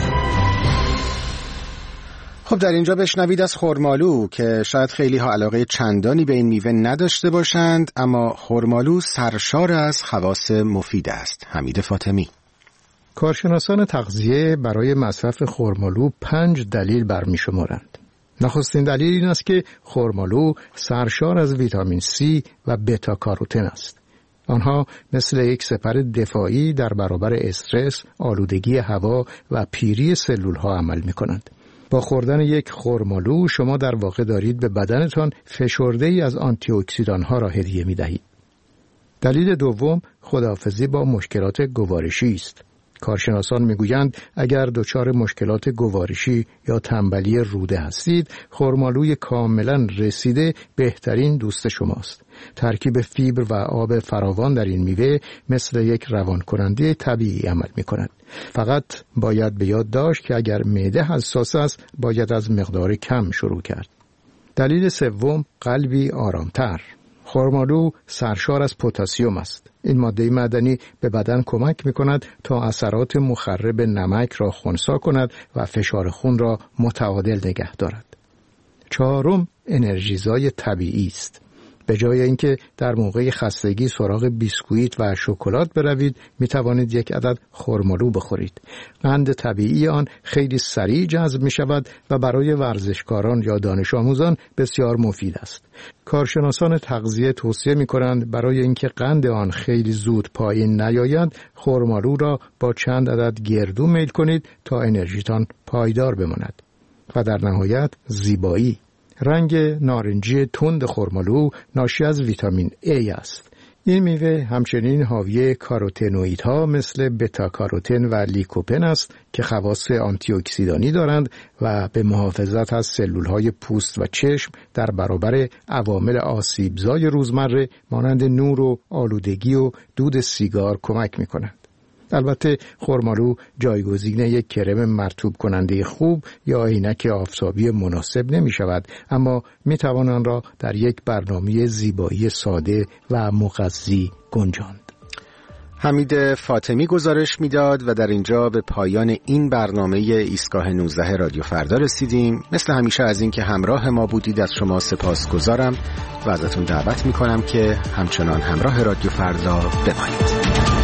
[SPEAKER 2] خب در اینجا بشنوید از خرمالو که شاید خیلی ها علاقه چندانی به این میوه نداشته باشند، اما خرمالو سرشار از خواص مفید است. حمید فاطمی.
[SPEAKER 24] کارشناسان تغذیه برای مصرف خرمالو 5 دلیل برمی‌شمارند. نخستین دلیل این است که خرمالو سرشار از ویتامین C و بتا کاروتن است. آنها مثل یک سپر دفاعی در برابر استرس، آلودگی هوا و پیری سلول‌ها عمل می‌کنند. با خوردن یک خرمالو شما در واقع دارید به بدنتان فشرده‌ای از آنتی اکسیدان‌ها را هدیه می‌دهید. دلیل دوم خداحافظی با مشکلات گوارشی است. کارشناسان میگویند اگر دچار مشکلات گوارشی یا تنبلی روده هستید، خرمالوی کاملا رسیده بهترین دوست شماست. ترکیب فیبر و آب فراوان در این میوه مثل یک روانکننده طبیعی عمل می‌کند. فقط باید به یاد داشت که اگر معده حساس است، باید از مقدار کم شروع کرد. دلیل سوم قلبی آرامتر. خرمالو سرشار از پتاسیم است. این ماده معدنی به بدن کمک می‌کند تا اثرات مخرب نمک را خنثی کند و فشار خون را متعادل نگه دارد. چهارم انرژیزای طبیعی است. به جای اینکه در موقع خستگی سراغ بیسکویت و شکلات بروید، می توانید یک عدد خرمالو بخورید. قند طبیعی آن خیلی سریع جذب می شود و برای ورزشکاران یا دانش آموزان بسیار مفید است. کارشناسان تغذیه توصیه می کنند برای اینکه قند آن خیلی زود پایین نیاید، خرمالو را با چند عدد گردو میل کنید تا انرژیتان پایدار بماند. و در نهایت زیبایی. رنگ نارنجی تند خرمالو ناشی از ویتامین A است. این میوه همچنین حاوی کاروتنوئیدها مثل بتا کاروتن و لیکوپن است که خواص آنتی اکسیدانی دارند و به محافظت از سلولهای پوست و چشم در برابر عوامل آسیبزای روزمره مانند نور و آلودگی و دود سیگار کمک می‌کنند. البته خرمالو جایگزین یک کرم مرطوب کننده خوب یا عینک آفتابی مناسب نمی شود، اما می توان آن را در یک برنامه زیبایی ساده و مغذی گنجاند.
[SPEAKER 2] حمید فاطمی گزارش میداد و در اینجا به پایان این برنامه ایستگاه 19 رادیو فردا رسیدیم. مثل همیشه از اینکه همراه ما بودید از شما سپاسگزارم و ازتون دعوت میکنم که همچنان همراه رادیو فردا بمانید.